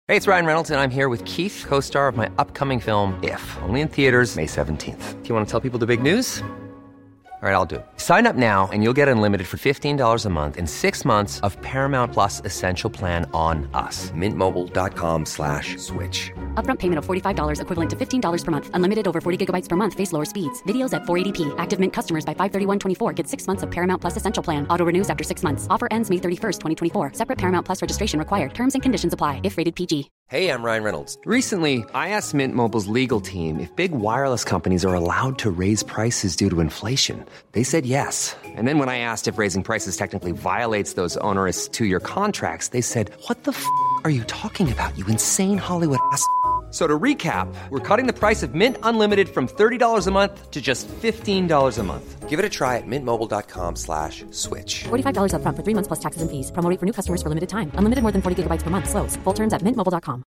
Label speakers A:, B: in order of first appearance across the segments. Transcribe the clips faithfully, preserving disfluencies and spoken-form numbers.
A: Hey, it's Ryan Reynolds, and I'm here with Keith, co-star of my upcoming film, If, only in theaters May seventeenth. Do you want to tell people the big news? All right, I'll do it. Sign up now and you'll get unlimited for fifteen dollars a month and six months of Paramount Plus Essential Plan on us. Mint Mobile dot com slash switch.
B: Upfront payment of forty-five dollars equivalent to fifteen dollars per month. Unlimited over forty gigabytes per month. Face lower speeds. Videos at four eighty p. Active Mint customers by five thirty-one twenty-four get six months of Paramount Plus Essential Plan. Auto renews after six months. Offer ends May thirty-first, twenty twenty-four. Separate Paramount Plus registration required. Terms and conditions apply if rated P G.
A: Hey, I'm Ryan Reynolds. Recently, I asked Mint Mobile's legal team if big wireless companies are allowed to raise prices due to inflation. They said yes. And then when I asked if raising prices technically violates those onerous two-year contracts, they said, what the f*** are you talking about, you insane Hollywood ass f- So to recap, we're cutting the price of Mint Unlimited from thirty dollars a month to just fifteen dollars a month. Give it a try at mintmobile.com slash switch.
B: forty-five dollars upfront for three months plus taxes and fees. Promo rate for new customers for limited time. Unlimited more than forty gigabytes per month. Slows full terms at mint mobile dot com.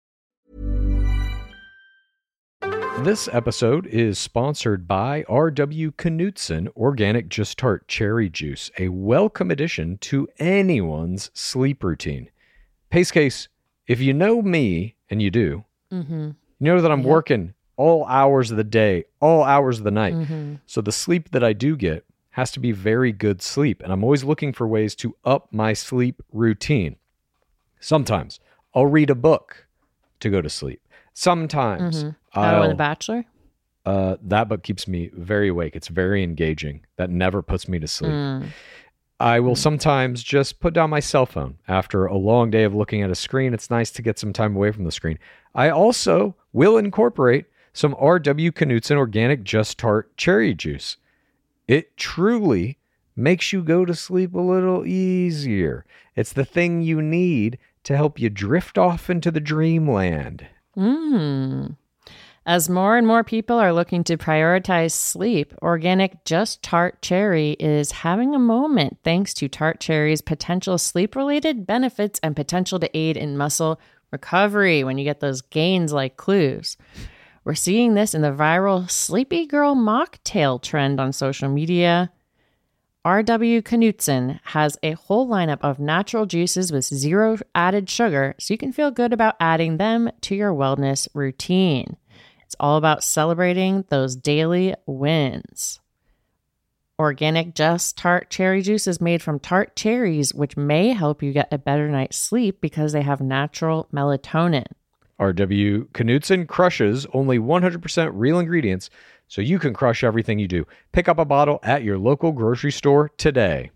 C: This episode is sponsored by R W Knudsen Organic Just Tart Cherry Juice, a welcome addition to anyone's sleep routine. Pace Case, if you know me, and you do,
D: Mm-hmm.
C: you know that I'm
D: Yep.
C: working all hours of the day, all hours of the night.
D: Mm-hmm.
C: So the sleep that I do get has to be very good sleep. And I'm always looking for ways to up my sleep routine. Sometimes I'll read a book to go to sleep. Sometimes
D: Mm-hmm.
C: I'll...
D: Oh, The Bachelor?
C: Uh, that book keeps me very awake. It's very engaging. That never puts me to sleep.
D: Mm.
C: I will sometimes just put down my cell phone after a long day of looking at a screen. It's nice to get some time away from the screen. I also will incorporate some R W Knudsen Organic Just Tart Cherry Juice. It truly makes you go to sleep a little easier. It's the thing you need to help you drift off into the dreamland.
D: Mm. As more and more people are looking to prioritize sleep, Organic Just Tart Cherry is having a moment thanks to Tart Cherry's potential sleep-related benefits and potential to aid in muscle recovery when you get those gains like clues. We're seeing this in the viral Sleepy Girl mocktail trend on social media. R W Knudsen has a whole lineup of natural juices with zero added sugar, so you can feel good about adding them to your wellness routine. It's all about celebrating those daily wins. Organic Just Tart Cherry Juice is made from tart cherries, which may help you get a better night's sleep because they have natural melatonin.
C: R W Knudsen crushes only one hundred percent real ingredients, so you can crush everything you do. Pick up a bottle at your local grocery store today.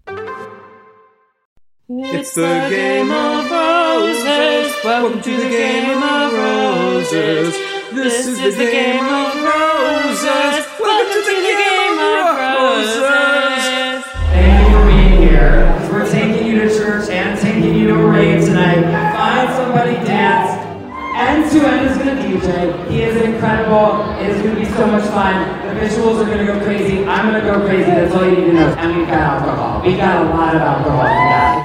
E: It's the Game of Roses. Welcome to the Game of Roses. This is the Game of Roses. Welcome to the Game of Roses. Thank you for being here. We're taking you to church and taking you to a rave tonight. Find somebody dance. And Suen is going to D J. He is incredible. It is going to be so much fun. The visuals are going to go crazy. I'm going to go crazy. That's all you need to know. And we've got alcohol. We've got a lot of alcohol for that.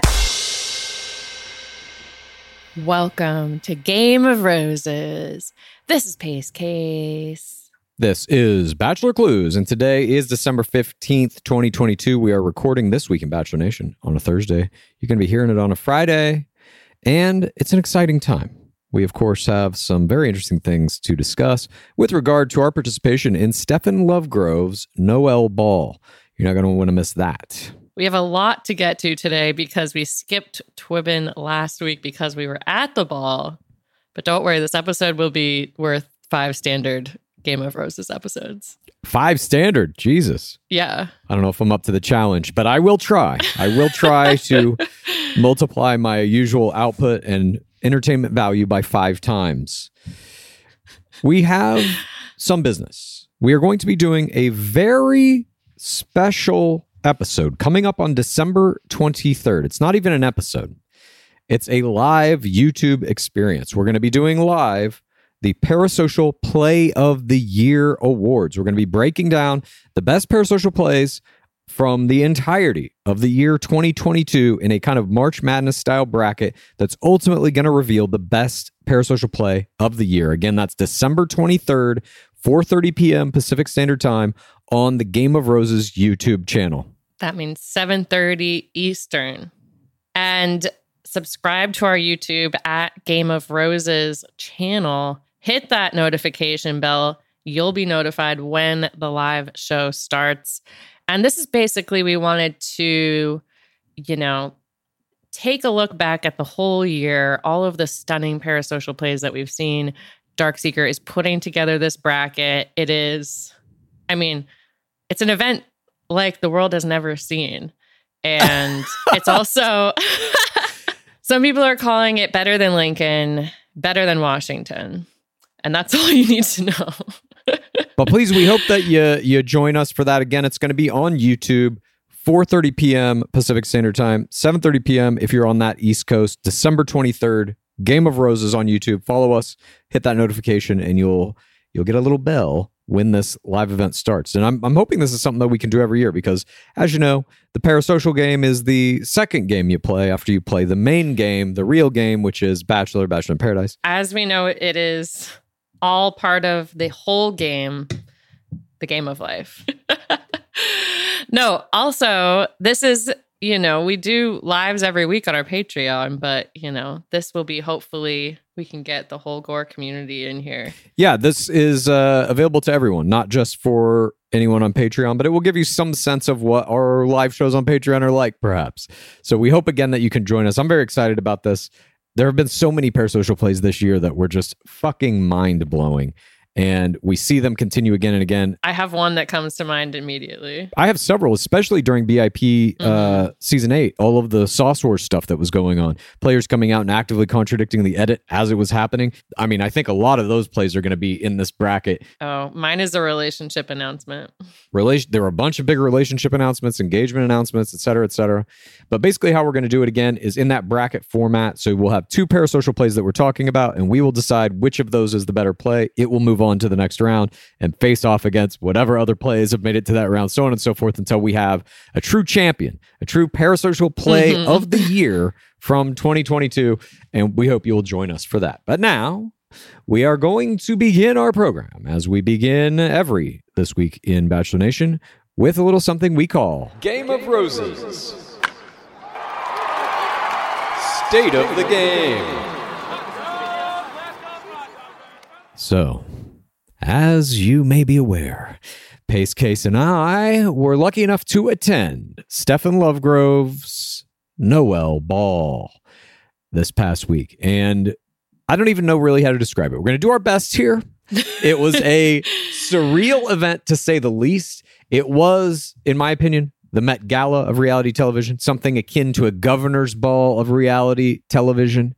D: Welcome to Game of Roses. This is Pace Case.
C: This is Bachelor Clues, and today is December fifteenth, twenty twenty-two. We are recording This Week in Bachelor Nation on a Thursday. You're going to be hearing it on a Friday, and it's an exciting time. We, of course, have some very interesting things to discuss with regard to our participation in Stephen Lovegrove's Noel Ball. You're not going to want to miss that.
D: We have a lot to get to today because we skipped Twibbin last week because we were at the ball. But don't worry, this episode will be worth five standard Game of Roses episodes.
C: Five standard, Jesus.
D: Yeah.
C: I don't know if I'm up to the challenge, but I will try. I will try to multiply my usual output and entertainment value by five times. We have some business. We are going to be doing a very special episode coming up on December twenty-third. It's not even an episode. It's a live YouTube experience. We're going to be doing live the Parasocial Play of the Year Awards. We're going to be breaking down the best parasocial plays from the entirety of the year twenty twenty-two in a kind of March Madness style bracket that's ultimately going to reveal the best parasocial play of the year. Again, that's December twenty-third, four thirty p.m. Pacific Standard Time on the Game of Roses YouTube channel.
D: That means seven thirty Eastern. And subscribe to our YouTube at Game of Roses channel. Hit that notification bell. You'll be notified when the live show starts. And this is basically, we wanted to, you know, take a look back at the whole year, all of the stunning parasocial plays that we've seen. Darkseeker is putting together this bracket. It is, I mean, it's an event like the world has never seen. And it's also, some people are calling it better than Lincoln, better than Washington. And that's all you need to know.
C: But please, we hope that you you join us for that. Again, it's going to be on YouTube, four thirty p.m. Pacific Standard Time, seven thirty p.m. if you're on that East Coast, December twenty-third, Game of Roses on YouTube. Follow us, hit that notification, and you'll you'll get a little bell when this live event starts. And I'm I'm hoping this is something that we can do every year because, as you know, the parasocial game is the second game you play after you play the main game, the real game, which is Bachelor, Bachelor in Paradise.
D: As we know, it is all part of the whole game, the game of life. No, also, this is, you know, we do lives every week on our Patreon, but, you know, this will be hopefully we can get the whole Gore community in here.
C: Yeah, this is uh, available to everyone, not just for anyone on Patreon, but it will give you some sense of what our live shows on Patreon are like, perhaps. So we hope again that you can join us. I'm very excited about this. There have been so many parasocial plays this year that were just fucking mind-blowing. And we see them continue again and again.
D: I have one that comes to mind immediately.
C: I have several, especially during B I P mm-hmm. uh, season eight. All of the Sauce Wars stuff that was going on. Players coming out and actively contradicting the edit as it was happening. I mean, I think a lot of those plays are going to be in this bracket.
D: Oh, mine is a relationship announcement.
C: Relation. There were a bunch of big relationship announcements, engagement announcements, et cetera, et cetera. But basically how we're going to do it again is in that bracket format. So we'll have two parasocial plays that we're talking about, and we will decide which of those is the better play. It will move on to the next round and face off against whatever other plays have made it to that round, so on and so forth, until we have a true champion, a true parasocial play mm-hmm. of the year from twenty twenty-two. And we hope you'll join us for that. But now we are going to begin our program, as we begin every this week in Bachelor Nation, with a little something we call Game of Roses. State of the game. So, as you may be aware, Pace Case and I were lucky enough to attend Stefan Lovegrove's Noel Ball this past week. And I don't even know really how to describe it. We're going to do our best here. It was a surreal event, to say the least. It was, in my opinion, the Met Gala of reality television, something akin to a governor's ball of reality television.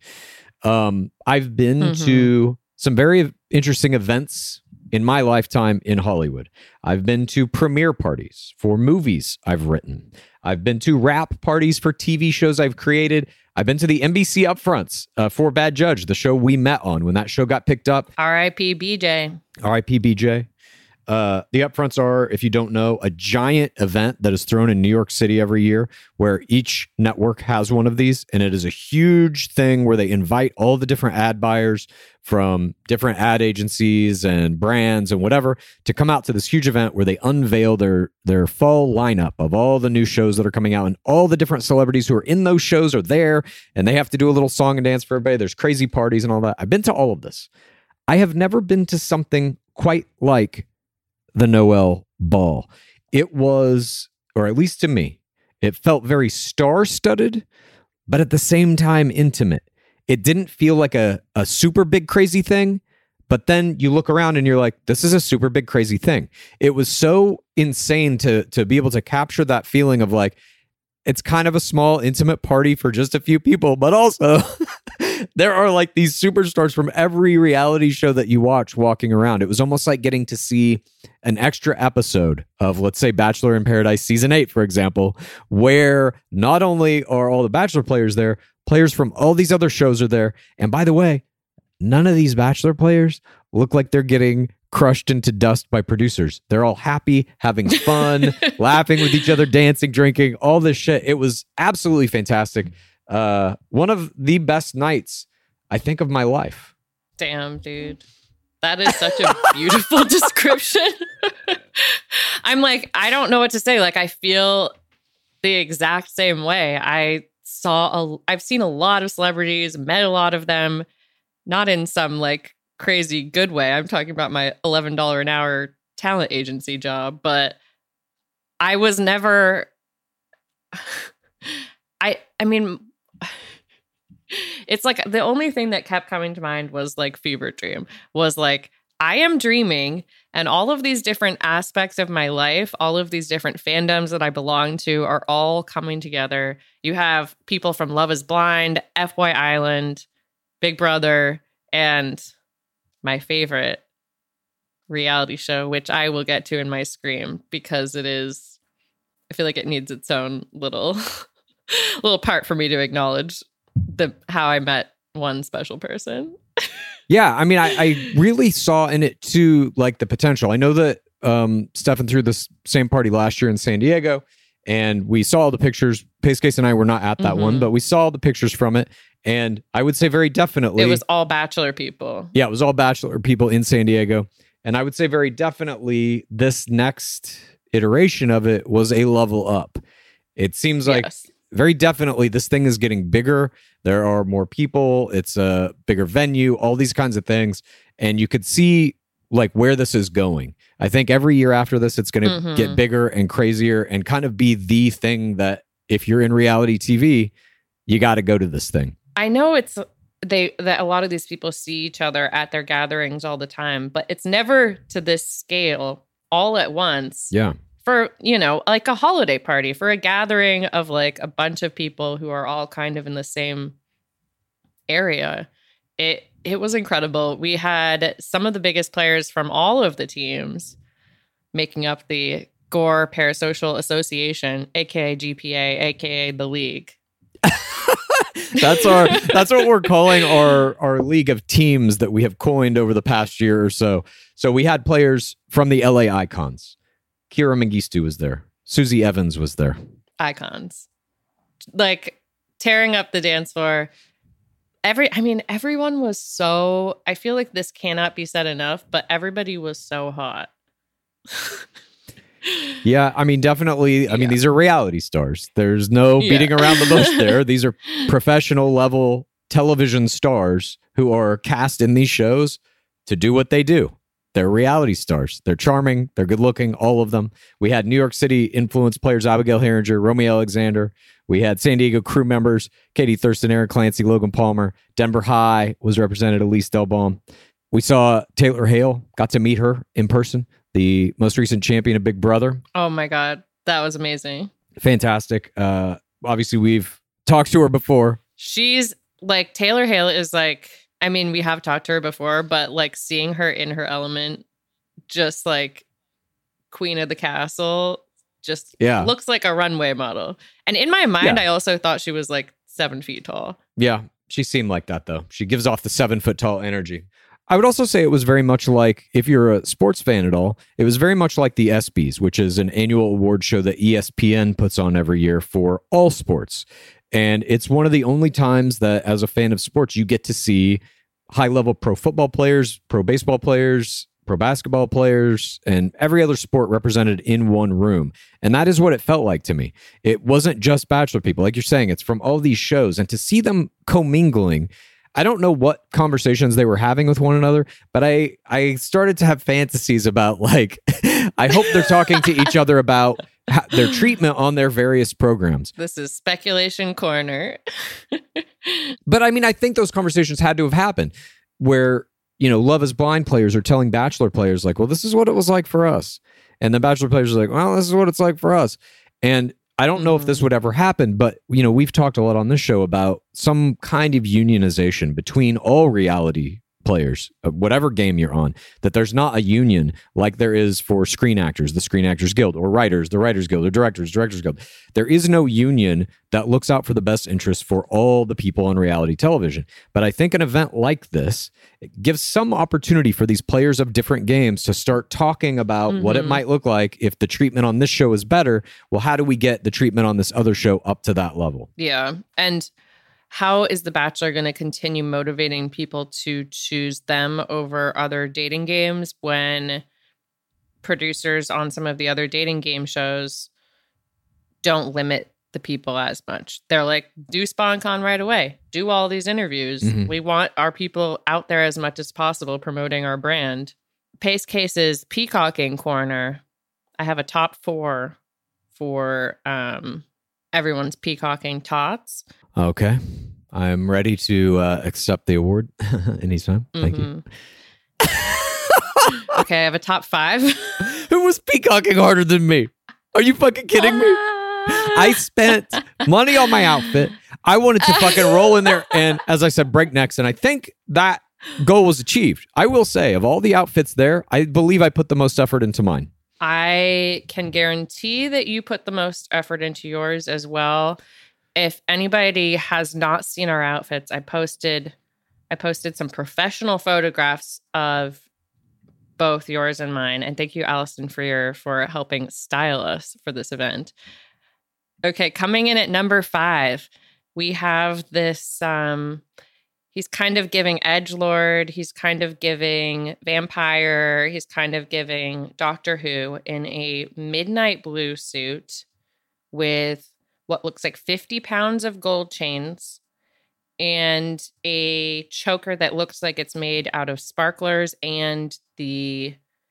C: Um, I've been mm-hmm. to some very interesting events in my lifetime in Hollywood. I've been to premiere parties for movies I've written. I've been to rap parties for T V shows I've created. I've been to the N B C upfronts uh, for Bad Judge, the show we met on when that show got picked up.
D: R I P B J.
C: R I P B J. Uh, the upfronts are, if you don't know, a giant event that is thrown in New York City every year where each network has one of these. And it is a huge thing where they invite all the different ad buyers from different ad agencies and brands and whatever to come out to this huge event where they unveil their, their fall lineup of all the new shows that are coming out, and all the different celebrities who are in those shows are there, and they have to do a little song and dance for everybody. There's crazy parties and all that. I've been to all of this. I have never been to something quite like the Noel Ball. It was, or at least to me, it felt very star-studded, but at the same time intimate. It didn't feel like a, a super big crazy thing, but then you look around and you're like, this is a super big crazy thing. It was so insane to to be able to capture that feeling of like, it's kind of a small intimate party for just a few people, but also there are like these superstars from every reality show that you watch walking around. It was almost like getting to see an extra episode of, let's say, Bachelor in Paradise season eight, for example, where not only are all the Bachelor players there, players from all these other shows are there. And by the way, none of these Bachelor players look like they're getting crushed into dust by producers. They're all happy, having fun, laughing with each other, dancing, drinking, all this shit. It was absolutely fantastic. Uh, one of the best nights, I think, of my life.
D: Damn, dude. That is such a beautiful description. I'm like, I don't know what to say. Like, I feel the exact same way. I saw a, I've seen a lot of celebrities, met a lot of them, not in some like crazy good way. I'm talking about my eleven dollars an hour talent agency job, but I was never, I, I mean, it's like the only thing that kept coming to mind was like fever dream, was like, I am dreaming, and all of these different aspects of my life, all of these different fandoms that I belong to are all coming together. You have people from Love is Blind, F Y Island, Big Brother, and my favorite reality show, which I will get to in my scream because it is, I feel like it needs its own little, little part for me to acknowledge the how I met one special person.
C: Yeah, I mean, I, I really saw in it too, like the potential. I know that um, Stefan threw this same party last year in San Diego, and we saw all the pictures. Pace Case and I were not at that mm-hmm. one, but we saw all the pictures from it. And I would say very definitely,
D: it was all Bachelor people.
C: Yeah, it was all Bachelor people in San Diego. And I would say very definitely this next iteration of it was a level up. It seems like yes. very definitely this thing is getting bigger. There are more people. It's a bigger venue, all these kinds of things. And you could see like where this is going. I think every year after this, it's going to mm-hmm. get bigger and crazier and kind of be the thing that if you're in reality T V, you got to go to this thing.
D: I know it's they that a lot of these people see each other at their gatherings all the time, but it's never to this scale all at once.
C: Yeah.
D: For, you know, like a holiday party, for a gathering of like a bunch of people who are all kind of in the same area. It it was incredible. We had some of the biggest players from all of the teams making up the Gore Parasocial Association, aka G P A, aka the league.
C: That's our that's what we're calling our our league of teams that we have coined over the past year or so. So we had players from the L A Icons. Kira Mengistu was there. Susie Evans was there.
D: Icons. Like tearing up the dance floor. Every I mean, everyone was so, I feel like this cannot be said enough, but everybody was so hot.
C: Yeah, I mean, definitely. I
D: yeah.
C: mean, these are reality stars. There's no
D: yeah.
C: beating around the bush there. These are professional level television stars who are cast in these shows to do what they do. They're reality stars. They're charming. They're good looking, all of them. We had New York City influence players, Abigail Herringer, Romeo Alexander. We had San Diego crew members, Katie Thurston, Eric Clancy, Logan Palmer. Denver High was represented, Elise Delbaum. We saw Taylor Hale, got to meet her in person, the most recent champion of Big Brother.
D: Oh my God, that was amazing.
C: Fantastic. Uh, obviously, we've talked to her before.
D: She's like, Taylor Hale is like, I mean, we have talked to her before, but like seeing her in her element, just like queen of the castle, just
C: yeah.
D: looks like a runway model. And in my mind,
C: yeah.
D: I also thought she was like seven feet tall.
C: Yeah, she seemed like that, though. She gives off the seven foot tall energy. I would also say it was very much like, if you're a sports fan at all, it was very much like the ESPYs, which is an annual award show that E S P N puts on every year for all sports. And it's one of the only times that, as a fan of sports, you get to see high-level pro football players, pro baseball players, pro basketball players, and every other sport represented in one room. And that is what it felt like to me. It wasn't just Bachelor people. Like you're saying, it's from all these shows. And to see them commingling, I don't know what conversations they were having with one another, but I, I started to have fantasies about, like, I hope they're talking to each other about their treatment on their various programs.
D: This is speculation corner.
C: But I mean, I think those conversations had to have happened where, you know, Love is Blind players are telling Bachelor players like, well, this is what it was like for us. And the Bachelor players are like, well, this is what it's like for us. And I don't know mm-hmm. if this would ever happen, but, you know, we've talked a lot on this show about some kind of unionization between all reality players, whatever game you're on, that there's not a union like there is for screen actors, the Screen Actors Guild, or writers, the Writers Guild, or directors, Directors Guild. There is no union that looks out for the best interests for all the people on reality television. But I think an event like this gives some opportunity for these players of different games to start talking about mm-hmm. what it might look like if the treatment on this show is better. Well, how do we get the treatment on this other show up to that level?
D: Yeah. And how is The Bachelor going to continue motivating people to choose them over other dating games when producers on some of the other dating game shows don't limit the people as much. They're like, do SpawnCon right away. Do all these interviews.
C: Mhm.
D: We want our people out there as much as possible promoting our brand. Pace Case's Peacocking Corner. I have a top four for um, everyone's peacocking tots.
C: Okay. I'm ready to uh, accept the award anytime. Thank you.
D: Okay, I have a top five.
C: Who was peacocking harder than me? Are you fucking kidding me? I spent money on my outfit. I wanted to fucking roll in there and, as I said, break necks. And I think that goal was achieved. I will say, of all the outfits there, I believe I put the most effort into mine.
D: I can guarantee that you put the most effort into yours as well. If anybody has not seen our outfits, I posted I posted some professional photographs of both yours and mine. And thank you, Allison Freer, for helping style us for this event. Okay, coming in at number five, we have this, um, he's kind of giving edgelord, he's kind of giving vampire, he's kind of giving Doctor Who in a midnight blue suit with what looks like fifty pounds of gold chains and a choker that looks like it's made out of sparklers and the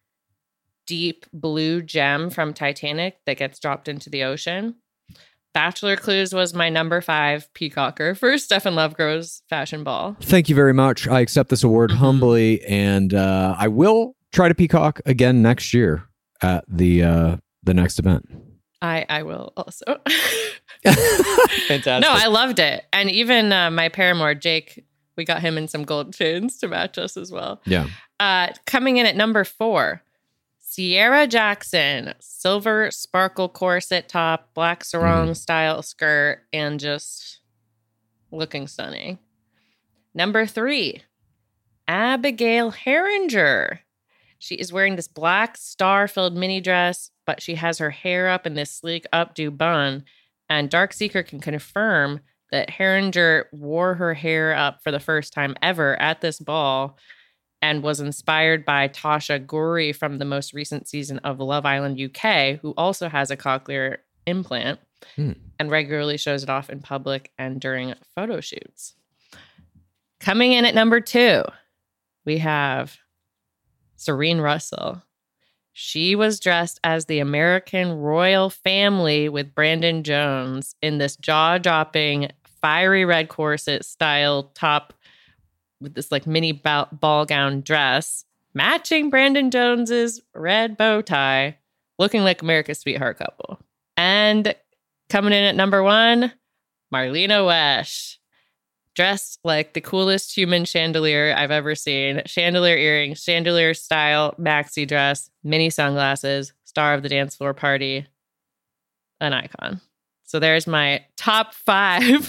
D: deep blue gem from Titanic that gets dropped into the ocean. Bachelor Clues was my number five peacocker for Stefan Lovegrove's fashion ball.
C: Thank you very much. I accept this award humbly, and uh, I will try to peacock again next year at the uh, the next event.
D: I, I will also.
C: Fantastic.
D: No, I loved it. And even uh, my paramour, Jake, we got him in some gold chains to match us as well.
C: Yeah.
D: Uh, coming in at number four, Sierra Jackson, silver sparkle corset top, black sarong mm. style skirt, and just looking stunning. Number three, Abigail Herringer. She is wearing this black star-filled mini dress, but she has her hair up in this sleek updo bun. And Darkseeker can confirm that Herringer wore her hair up for the first time ever at this ball and was inspired by Tasha Ghouri from the most recent season of Love Island U K, who also has a cochlear implant hmm. and regularly shows it off in public and during photo shoots. Coming in at number two, we have Serene Russell. She was dressed as the American royal family with Brandon Jones in this jaw-dropping, fiery red corset style top with this like mini ball, ball gown dress, matching Brandon Jones's red bow tie, looking like America's Sweetheart Couple. And coming in at number one, Marlena Wesh. Dressed like the coolest human chandelier I've ever seen. Chandelier earrings, chandelier style maxi dress, mini sunglasses, star of the dance floor party, an icon. So there's my top five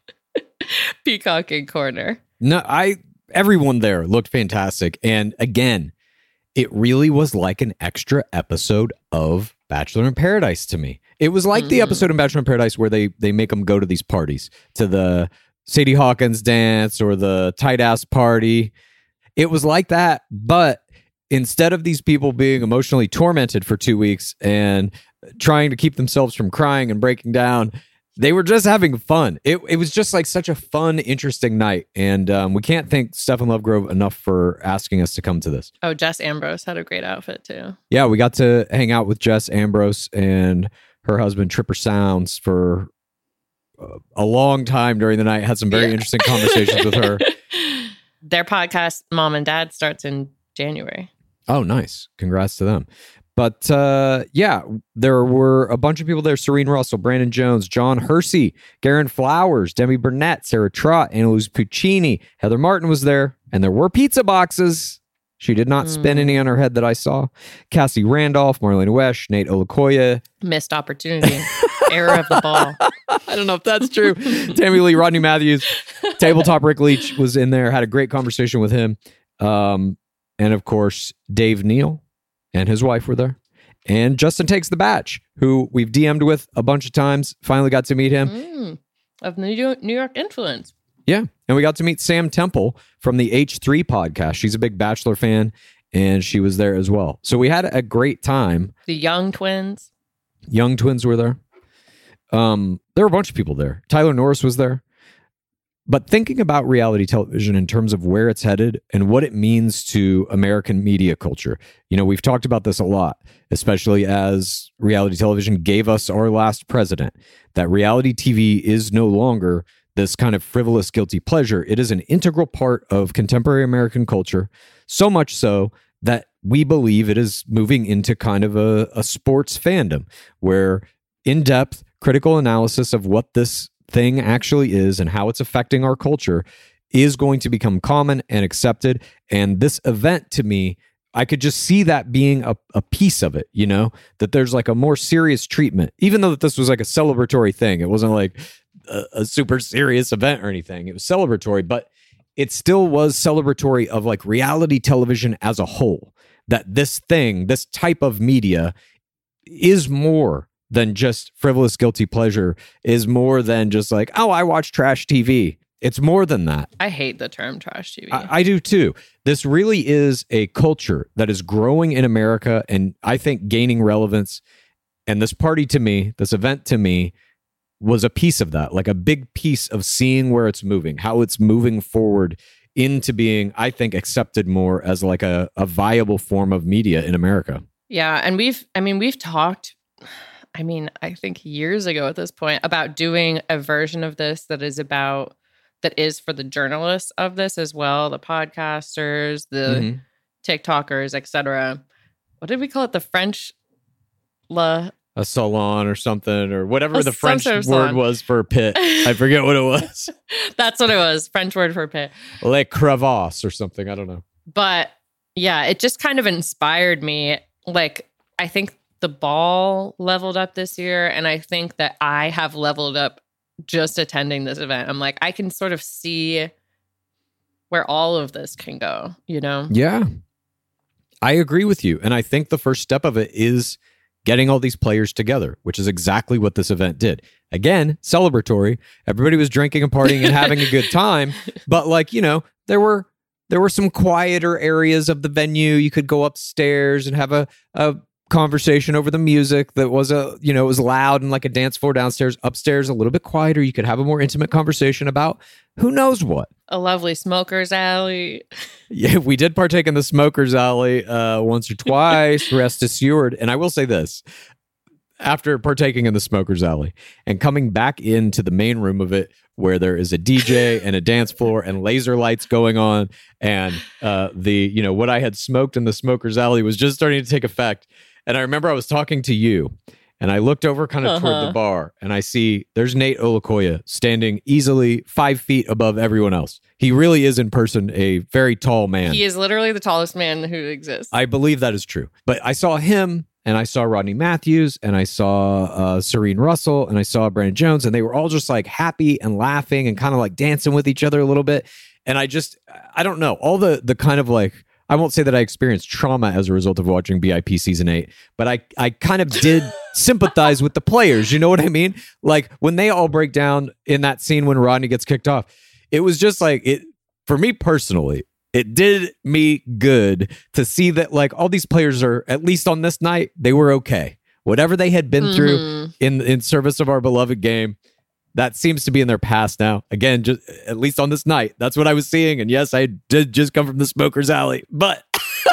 D: peacocking corner.
C: No, I everyone there looked fantastic. And again, it really was like an extra episode of Bachelor in Paradise to me. It was like mm-hmm. the episode in Bachelor in Paradise where they they make them go to these parties, to the Sadie Hawkins dance or the tight ass party. It was like that, but instead of these people being emotionally tormented for two weeks and trying to keep themselves from crying and breaking down, they were just having fun. It it was just like such a fun, interesting night. And um, we can't thank Stefan Lovegrove enough for asking us to come to this.
D: Oh, Jess Ambrose had a great outfit too.
C: Yeah, we got to hang out with Jess Ambrose and her husband, Tripper Sounds, for a long time during the night. Had some very yeah. interesting conversations with her.
D: Their podcast, Mom and Dad, starts in January.
C: Oh, nice. Congrats to them. But uh, yeah, there were a bunch of people there. Serene Russell, Brandon Jones, John Hersey, Garen Flowers, Demi Burnett, Sarah Trott, Annalise Puccini, Heather Martin was there. And there were pizza boxes. She did not mm. spin any on her head that I saw. Cassie Randolph, Marlena Wesh, Nate Olakoya.
D: Missed opportunity. Error of the ball.
C: I don't know if that's true. Tammy Lee, Rodney Matthews, Tabletop Rick Leach was in there. Had a great conversation with him. Um, and of course, Dave Neal and his wife were there. And Justin Takes the Batch, who we've D M'd with a bunch of times. Finally got to meet him.
D: Mm, of New York, New York influence.
C: Yeah. And we got to meet Sam Temple from the H three podcast. She's a big Bachelor fan, and she was there as well. So we had a great time.
D: The Young twins.
C: Young twins were there. Um, there were a bunch of people there. Tyler Norris was there. But thinking about reality television in terms of where it's headed and what it means to American media culture, you know, we've talked about this a lot, especially as reality television gave us our last president, that reality T V is no longer this kind of frivolous, guilty pleasure. It is an integral part of contemporary American culture, so much so that we believe it is moving into kind of a, a sports fandom where in-depth critical analysis of what this thing actually is and how it's affecting our culture is going to become common and accepted. And this event, to me, I could just see that being a, a piece of it, you know, that there's like a more serious treatment, even though that this was like a celebratory thing. It wasn't like a, a super serious event or anything. It was celebratory, but it still was celebratory of like reality television as a whole, that this thing, this type of media is more than just frivolous guilty pleasure, is more than just like, oh, I watch trash T V. It's more than that.
D: I hate the term trash T V.
C: I, I do too. This really is a culture that is growing in America and I think gaining relevance. And this party to me, this event to me, was a piece of that, like a big piece of seeing where it's moving, how it's moving forward into being, I think, accepted more as like a, a viable form of media in America.
D: Yeah. And we've, I mean, we've talked, I mean, I think years ago at this point about doing a version of this that is about, that is for the journalists of this as well, the podcasters, the mm-hmm. TikTokers, et cetera. What did we call it? The French la...
C: A salon or something, or whatever a, the French sort of word salon. was for pit. I forget what it was.
D: That's what it was. French word for pit.
C: Le crevasse or something. I don't know.
D: But yeah, it just kind of inspired me. Like, I think the ball leveled up this year, and I think that I have leveled up just attending this event. I'm like, I can sort of see where all of this can go, you know?
C: Yeah. I agree with you. And I think the first step of it is getting all these players together, which is exactly what this event did. Again, celebratory. Everybody was drinking and partying and having a good time. But like, you know, there were there were some quieter areas of the venue. You could go upstairs and have a, a conversation over the music that was a, you know, it was loud and like a dance floor downstairs. Upstairs, a little bit quieter. You could have a more intimate conversation about who knows what.
D: A lovely smoker's alley.
C: Yeah, we did partake in the smoker's alley uh, once or twice. Rest assured. And I will say this, after partaking in the smoker's alley and coming back into the main room of it, where there is a D J and a dance floor and laser lights going on, and uh, the, you know, what I had smoked in the smoker's alley was just starting to take effect. And I remember I was talking to you, and I looked over kind of uh-huh. toward the bar, and I see there's Nate Olakoya standing easily five feet above everyone else. He really is in person a very tall man.
D: He is literally the tallest man who exists.
C: I believe that is true. But I saw him, and I saw Rodney Matthews, and I saw uh, Serene Russell, and I saw Brandon Jones, and they were all just like happy and laughing and kind of like dancing with each other a little bit. And I just, I don't know, all the the kind of like, I won't say that I experienced trauma as a result of watching B I P season eight, but I, I kind of did sympathize with the players. You know what I mean? Like when they all break down in that scene when Rodney gets kicked off, it was just like, it for me personally, it did me good to see that like all these players are, at least on this night, they were okay. Whatever they had been mm-hmm. through in, in service of our beloved game, that seems to be in their past now. Again, just at least on this night, that's what I was seeing. And yes, I did just come from the smoker's alley, but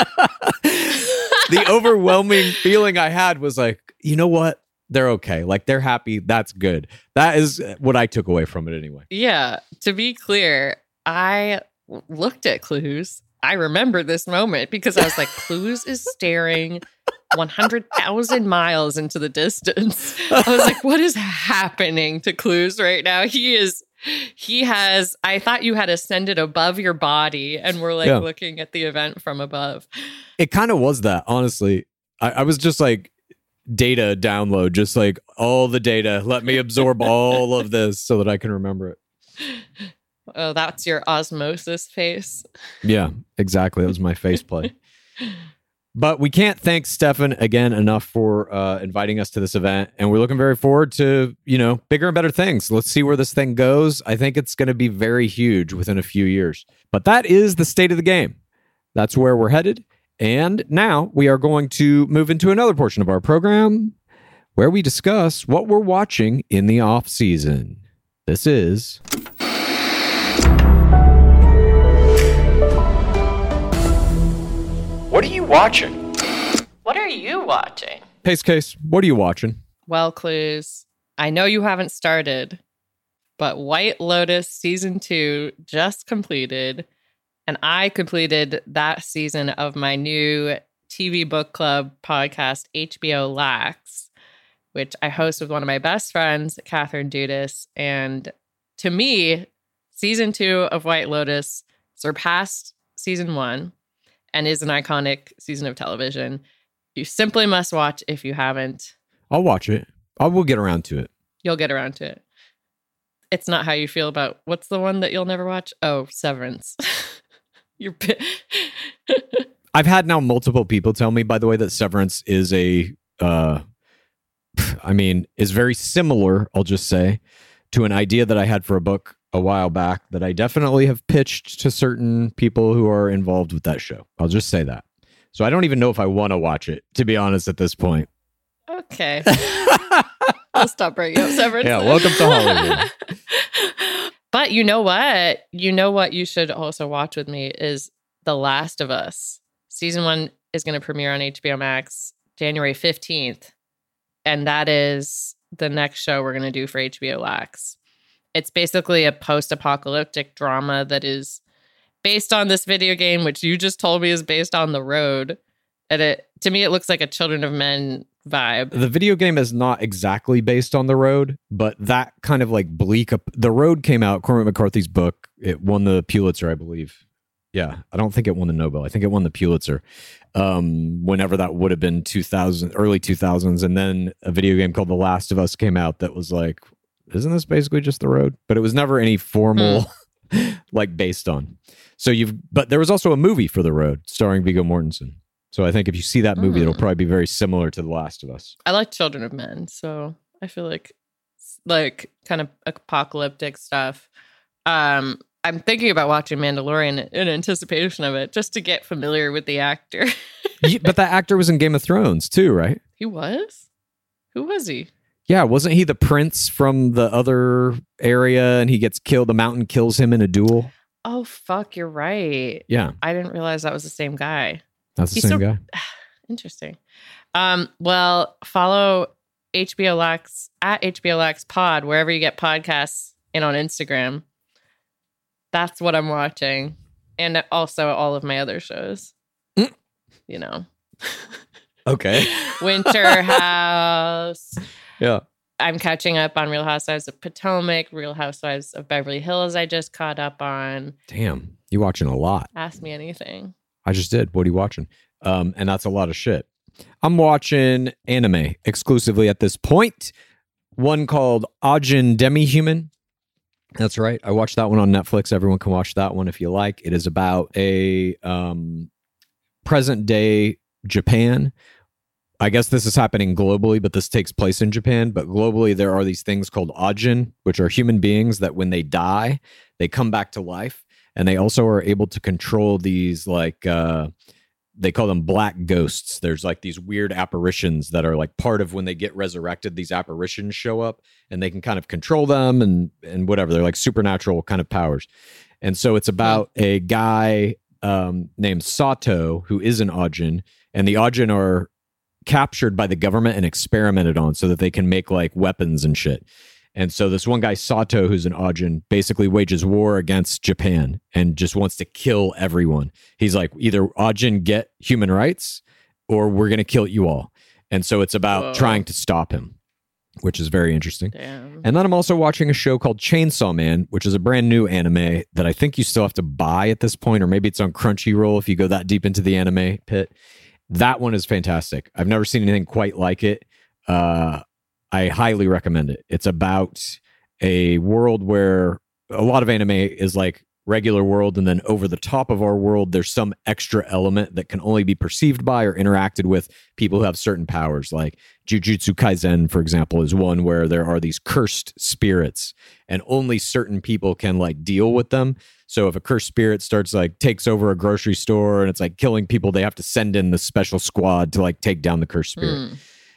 C: the overwhelming feeling I had was like, you know what? They're okay. Like they're happy. That's good. That is what I took away from it anyway.
D: Yeah. To be clear, I looked at Clues. I remember this moment because I was like, Clues is staring one hundred thousand miles into the distance. I was like, what is happening to Clues right now? He is, he has, I thought you had ascended above your body and we're like yeah. looking at the event from above.
C: It kind of was that, honestly. I, I was just like, data download, just like all the data. Let me absorb all of this so that I can remember it.
D: Oh, that's your osmosis face.
C: Yeah, exactly. That was my face play. But we can't thank Stefan again enough for uh, inviting us to this event. And we're looking very forward to, you know, bigger and better things. Let's see where this thing goes. I think it's going to be very huge within a few years. But that is the state of the game. That's where we're headed. And now we are going to move into another portion of our program where we discuss what we're watching in the off season. This is
F: What are you watching?
D: What are you watching?
C: Pace Case. What are you watching?
D: Well, Clues, I know you haven't started, but White Lotus season two just completed, and I completed that season of my new T V book club podcast, H B O Lax, which I host with one of my best friends, Catherine Dudas. And to me, season two of White Lotus surpassed season one and is an iconic season of television. You simply must watch if you haven't.
C: I'll watch it. I will get around to it.
D: You'll get around to it. It's not how you feel about, what's the one that you'll never watch? Oh, Severance. You're
C: I've had now multiple people tell me, by the way, that Severance is a, uh, I mean, is very similar, I'll just say, to an idea that I had for a book a while back that I definitely have pitched to certain people who are involved with that show. I'll just say that. So I don't even know if I want to watch it, to be honest, at this point.
D: Okay. I'll stop bringing up Severance.
C: Yeah, welcome to Hollywood.
D: But you know what? You know what you should also watch with me is The Last of Us. Season one is going to premiere on H B O Max January fifteenth. And that is the next show we're going to do for H B O Lax. It's basically a post-apocalyptic drama that is based on this video game, which you just told me is based on The Road. And it, to me, it looks like a Children of Men vibe.
C: The video game is not exactly based on The Road, but that kind of like bleak. Up, The Road came out, Cormac McCarthy's book. It won the Pulitzer, I believe. Yeah, I don't think it won the Nobel. I think it won the Pulitzer. Um, whenever that would have been two thousand, early two thousands. And then a video game called The Last of Us came out that was like, isn't this basically just The Road? But it was never any formal, hmm. like based on. So you've, but there was also a movie for The Road starring Viggo Mortensen. So I think if you see that movie, mm. it'll probably be very similar to The Last of Us.
D: I like Children of Men, so I feel like like kind of apocalyptic stuff. Um, I'm thinking about watching Mandalorian in anticipation of it, just to get familiar with the actor.
C: yeah, but that actor was in Game of Thrones too, right?
D: He was? Who was he?
C: Yeah, wasn't he the prince from the other area and he gets killed, the mountain kills him in a duel?
D: Oh, fuck, you're right.
C: Yeah.
D: I didn't realize that was the same guy.
C: That's the
D: He's
C: same
D: so,
C: guy.
D: Interesting. Um, well, follow H B O Lax at H B O Lax Pod wherever you get podcasts and on Instagram. That's what I'm watching, and also all of my other shows. Mm. You know.
C: Okay.
D: Winter House.
C: Yeah.
D: I'm catching up on Real Housewives of Potomac, Real Housewives of Beverly Hills. I just caught up on.
C: Damn, you watching a lot.
D: Ask me anything.
C: I just did. What are you watching? Um, and that's a lot of shit. I'm watching anime exclusively at this point. One called Ajin Demi-Human. That's right. I watched that one on Netflix. Everyone can watch that one if you like. It is about a um, present day Japan. I guess this is happening globally, but this takes place in Japan. But globally, there are these things called Ajin, which are human beings that when they die, they come back to life. And they also are able to control these, like, uh, they call them black ghosts. There's like these weird apparitions that are like part of when they get resurrected. These apparitions show up and they can kind of control them and and whatever. They're like supernatural kind of powers. And so it's about a guy um, named Sato who is an Ajin. And the Ajin are captured by the government and experimented on so that they can make like weapons and shit. And so this one guy, Sato, who's an Ajin, basically wages war against Japan and just wants to kill everyone. He's like, either Ajin get human rights or we're going to kill you all. And so it's about Whoa. trying to stop him, which is very interesting.
D: Damn.
C: And then I'm also watching a show called Chainsaw Man, which is a brand new anime that I think you still have to buy at this point, or maybe it's on Crunchyroll if you go that deep into the anime pit. That one is fantastic. I've never seen anything quite like it. Uh, I highly recommend it. It's about a world where a lot of anime is like regular world, and then over the top of our world, there's some extra element that can only be perceived by or interacted with people who have certain powers. Like Jujutsu Kaisen, for example, is one where there are these cursed spirits, and only certain people can like deal with them. So if a cursed spirit starts like takes over a grocery store and it's like killing people, they have to send in the special squad to like take down the cursed spirit. Mm.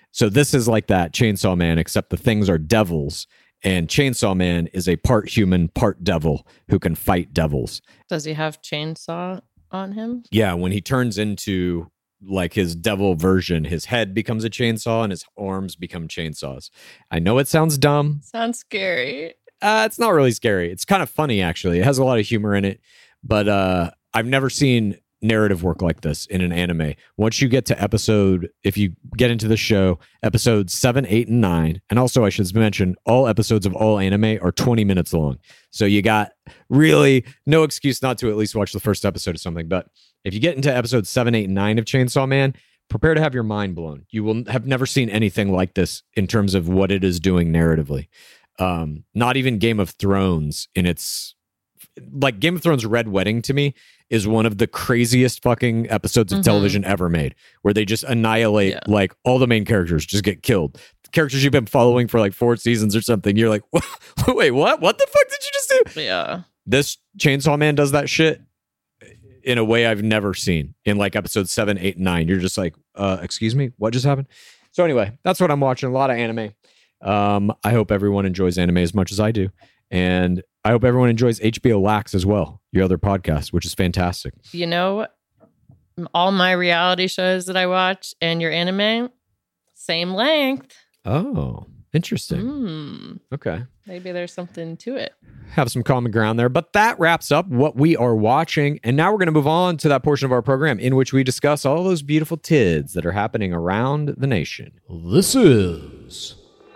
C: So this is like that Chainsaw Man, except the things are devils. And Chainsaw Man is a part human, part devil who can fight devils.
D: Does he have chainsaw on him?
C: Yeah, when he turns into like his devil version, his head becomes a chainsaw and his arms become chainsaws. I know it sounds dumb.
D: Sounds scary.
C: Uh, it's not really scary. It's kind of funny, actually. It has a lot of humor in it. But uh, I've never seen narrative work like this in an anime. Once you get to episode, if you get into the show, episodes seven, eight, and nine, and also I should mention, all episodes of all anime are twenty minutes long. So you got really no excuse not to at least watch the first episode of something. But if you get into episodes seven, eight, and nine of Chainsaw Man, prepare to have your mind blown. You will have never seen anything like this in terms of what it is doing narratively. Um, not even Game of Thrones in its... Like Game of Thrones Red Wedding to me is one of the craziest fucking episodes of
D: Mm-hmm.
C: television ever made, where they just annihilate
D: Yeah.
C: like all the main characters just get killed. Characters you've been following for like four seasons or something. You're like, wait, what? What the fuck did you just do?
D: Yeah.
C: This Chainsaw Man does that shit in a way I've never seen in like episodes seven, eight, and nine. You're just like, uh, excuse me, what just happened? So anyway, that's what I'm watching. A lot of anime. Um, I hope everyone enjoys anime as much as I do. And I hope everyone enjoys H B O Lax as well, your other podcast, which is fantastic.
D: You know, all my reality shows that I watch and your anime, same length.
C: Oh, interesting.
D: Hmm.
C: Okay.
D: Maybe there's something to it.
C: Have some common ground there. But that wraps up what we are watching. And now we're going to move on to that portion of our program in which we discuss all those beautiful tids that are happening around the nation. This is...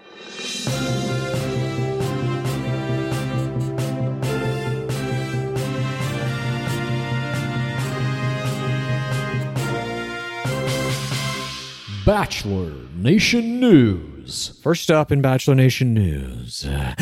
C: Bachelor Nation News. First up in Bachelor Nation News, uh,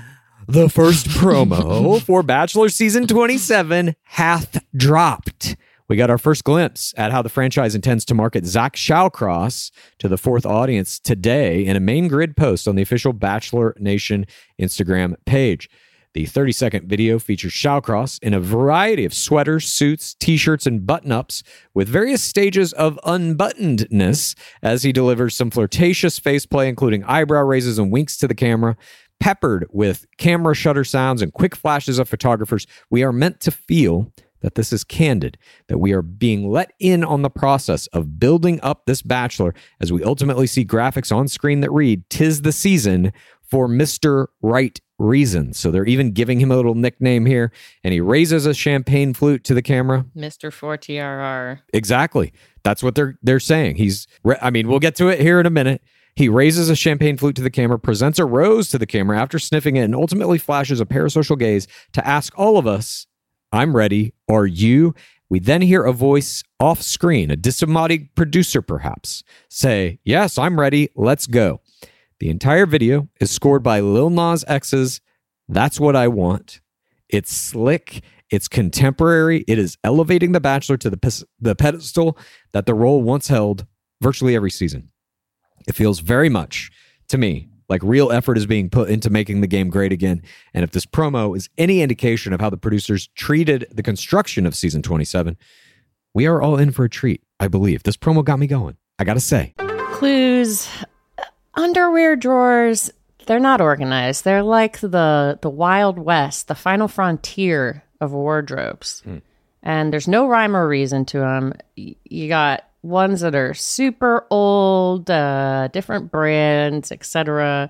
C: the first promo for Bachelor Season twenty-seven hath dropped. We got our first glimpse at how the franchise intends to market Zach Shawcross to the fourth audience today in a main grid post on the official Bachelor Nation Instagram page. The thirty-second video features Shawcross in a variety of sweaters, suits, t-shirts, and button-ups with various stages of unbuttonedness as he delivers some flirtatious faceplay, including eyebrow raises and winks to the camera. Peppered with camera shutter sounds and quick flashes of photographers, we are meant to feel that this is candid, that we are being let in on the process of building up this Bachelor as we ultimately see graphics on screen that read, "'Tis the season for Mister Right Reason." So they're even giving him a little nickname here, and he raises a champagne flute to the camera.
D: Mister four T R R.
C: Exactly. That's what they're they're saying. He's, I mean, we'll get to it here in a minute. He raises a champagne flute to the camera, presents a rose to the camera after sniffing it, and ultimately flashes a parasocial gaze to ask all of us, "I'm ready. Are you?" We then hear a voice off screen, a disembodied producer perhaps, say, "Yes, I'm ready. Let's go." The entire video is scored by Lil Nas X's "That's What I Want." It's slick. It's contemporary. It is elevating The Bachelor to the, pes- the pedestal that the role once held virtually every season. It feels very much, to me, like real effort is being put into making the game great again. And if this promo is any indication of how the producers treated the construction of season twenty-seven, we are all in for a treat, I believe. This promo got me going, I gotta say.
D: Clues. Underwear drawers, they're not organized. They're like the the Wild West, the final frontier of wardrobes.
C: Hmm.
D: And there's no rhyme or reason to them. You got ones that are super old, uh, different brands, et cetera.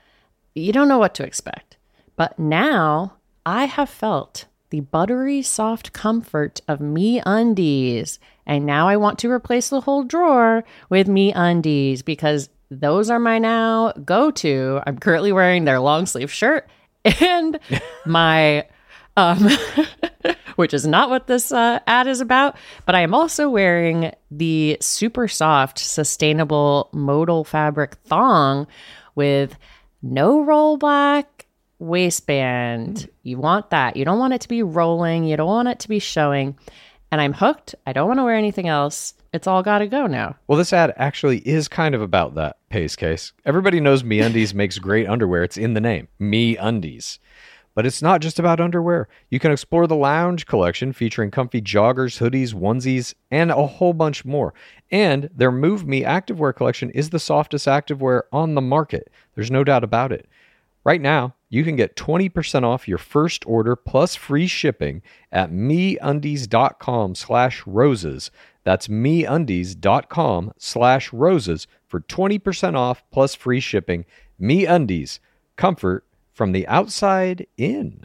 D: You don't know what to expect. But now I have felt the buttery soft comfort of MeUndies. And now I want to replace the whole drawer with MeUndies because those are my now go-to. I'm currently wearing their long sleeve shirt and my, um, which is not what this uh, ad is about, but I am also wearing the super soft, sustainable modal fabric thong with no rollback waistband. You want that. You don't want it to be rolling. You don't want it to be showing. And I'm hooked. I don't want to wear anything else. It's all got to go now.
C: Well, this ad actually is kind of about that, Pace Case. Everybody knows MeUndies makes great underwear. It's in the name, MeUndies. But it's not just about underwear. You can explore the Lounge collection featuring comfy joggers, hoodies, onesies, and a whole bunch more. And their Move Me activewear collection is the softest activewear on the market. There's no doubt about it. Right now, you can get twenty percent off your first order plus free shipping at meundies.com slash roses. That's meundies.com slash roses for twenty percent off plus free shipping. MeUndies, comfort from the outside in.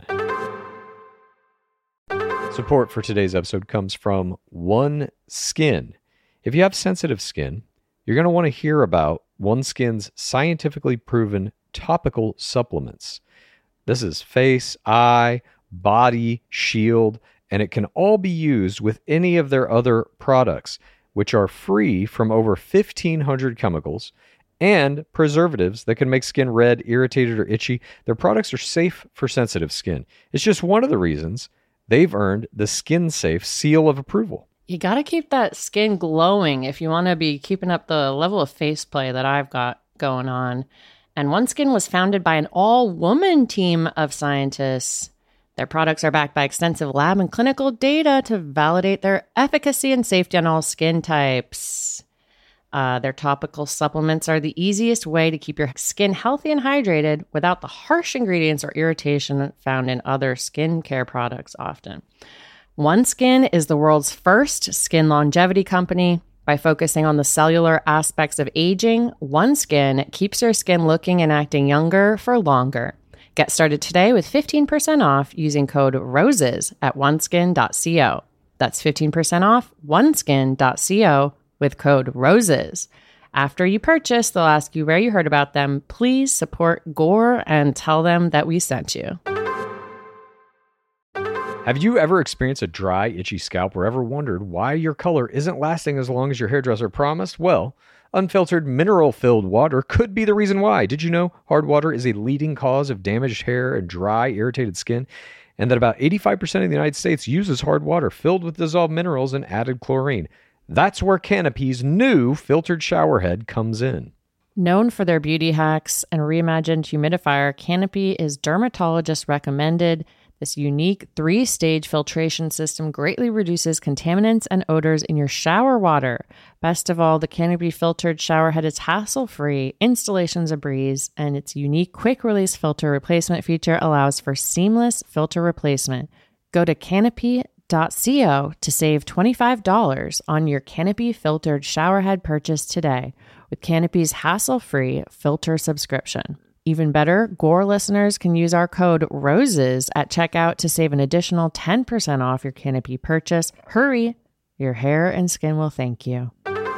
C: Support for today's episode comes from OneSkin. If you have sensitive skin, you're going to want to hear about OneSkin's scientifically proven topical supplements. This is face, eye, body, shield, and it can all be used with any of their other products, which are free from over fifteen hundred chemicals and preservatives that can make skin red, irritated, or itchy. Their products are safe for sensitive skin. It's just one of the reasons they've earned the Skin Safe seal of approval.
D: You got to keep that skin glowing if you want to be keeping up the level of face play that I've got going on. And OneSkin was founded by an all-woman team of scientists. Their products are backed by extensive lab and clinical data to validate their efficacy and safety on all skin types. Uh, their topical supplements are the easiest way to keep your skin healthy and hydrated without the harsh ingredients or irritation found in other skincare products often. OneSkin is the world's first skin longevity company. By focusing on the cellular aspects of aging, OneSkin keeps your skin looking and acting younger for longer. Get started today with fifteen percent off using code ROSES at oneskin dot co. That's fifteen percent off oneskin dot co with code ROSES. After you purchase, they'll ask you where you heard about them. Please support Gore and tell them that we sent you.
C: Have you ever experienced a dry, itchy scalp or ever wondered why your color isn't lasting as long as your hairdresser promised? Well, unfiltered, mineral-filled water could be the reason why. Did you know hard water is a leading cause of damaged hair and dry, irritated skin? And that about eighty-five percent of the United States uses hard water filled with dissolved minerals and added chlorine. That's where Canopy's new filtered shower head comes in.
D: Known for their beauty hacks and reimagined humidifier, Canopy is dermatologist recommended. This unique three-stage filtration system greatly reduces contaminants and odors in your shower water. Best of all, the Canopy filtered shower head is hassle-free, installation's a breeze, and its unique quick-release filter replacement feature allows for seamless filter replacement. Go to canopy dot co to save twenty-five dollars on your Canopy filtered shower head purchase today with Canopy's hassle-free filter subscription. Even better, Gore listeners can use our code ROSES at checkout to save an additional ten percent off your Canopy purchase. Hurry, your hair and skin will thank you.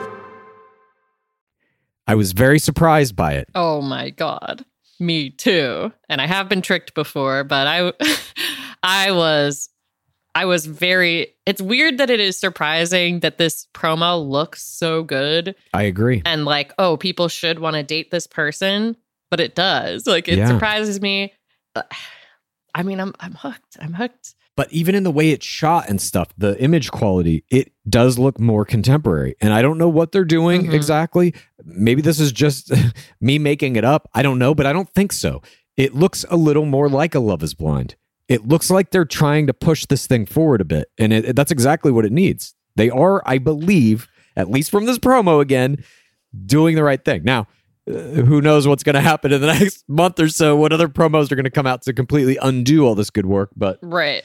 C: I was very surprised by it.
D: Oh my God. Me too. And I have been tricked before, but I I was I was very it's weird that it is surprising that this promo looks so good.
C: I agree.
D: And like, oh, people should want to date this person. But it does. Like, it
C: Yeah.
D: surprises me. I mean, I'm I'm hooked. I'm hooked.
C: But even in the way it's shot and stuff, the image quality, it does look more contemporary. And I don't know what they're doing
D: Mhm.
C: exactly. Maybe this is just me making it up. I don't know, but I don't think so. It looks a little more like a Love is Blind. It looks like they're trying to push this thing forward a bit. And it, that's exactly what it needs. They are, I believe, at least from this promo again, doing the right thing. Now, Uh, who knows what's going to happen in the next month or so, what other promos are going to come out to completely undo all this good work. But
D: Right.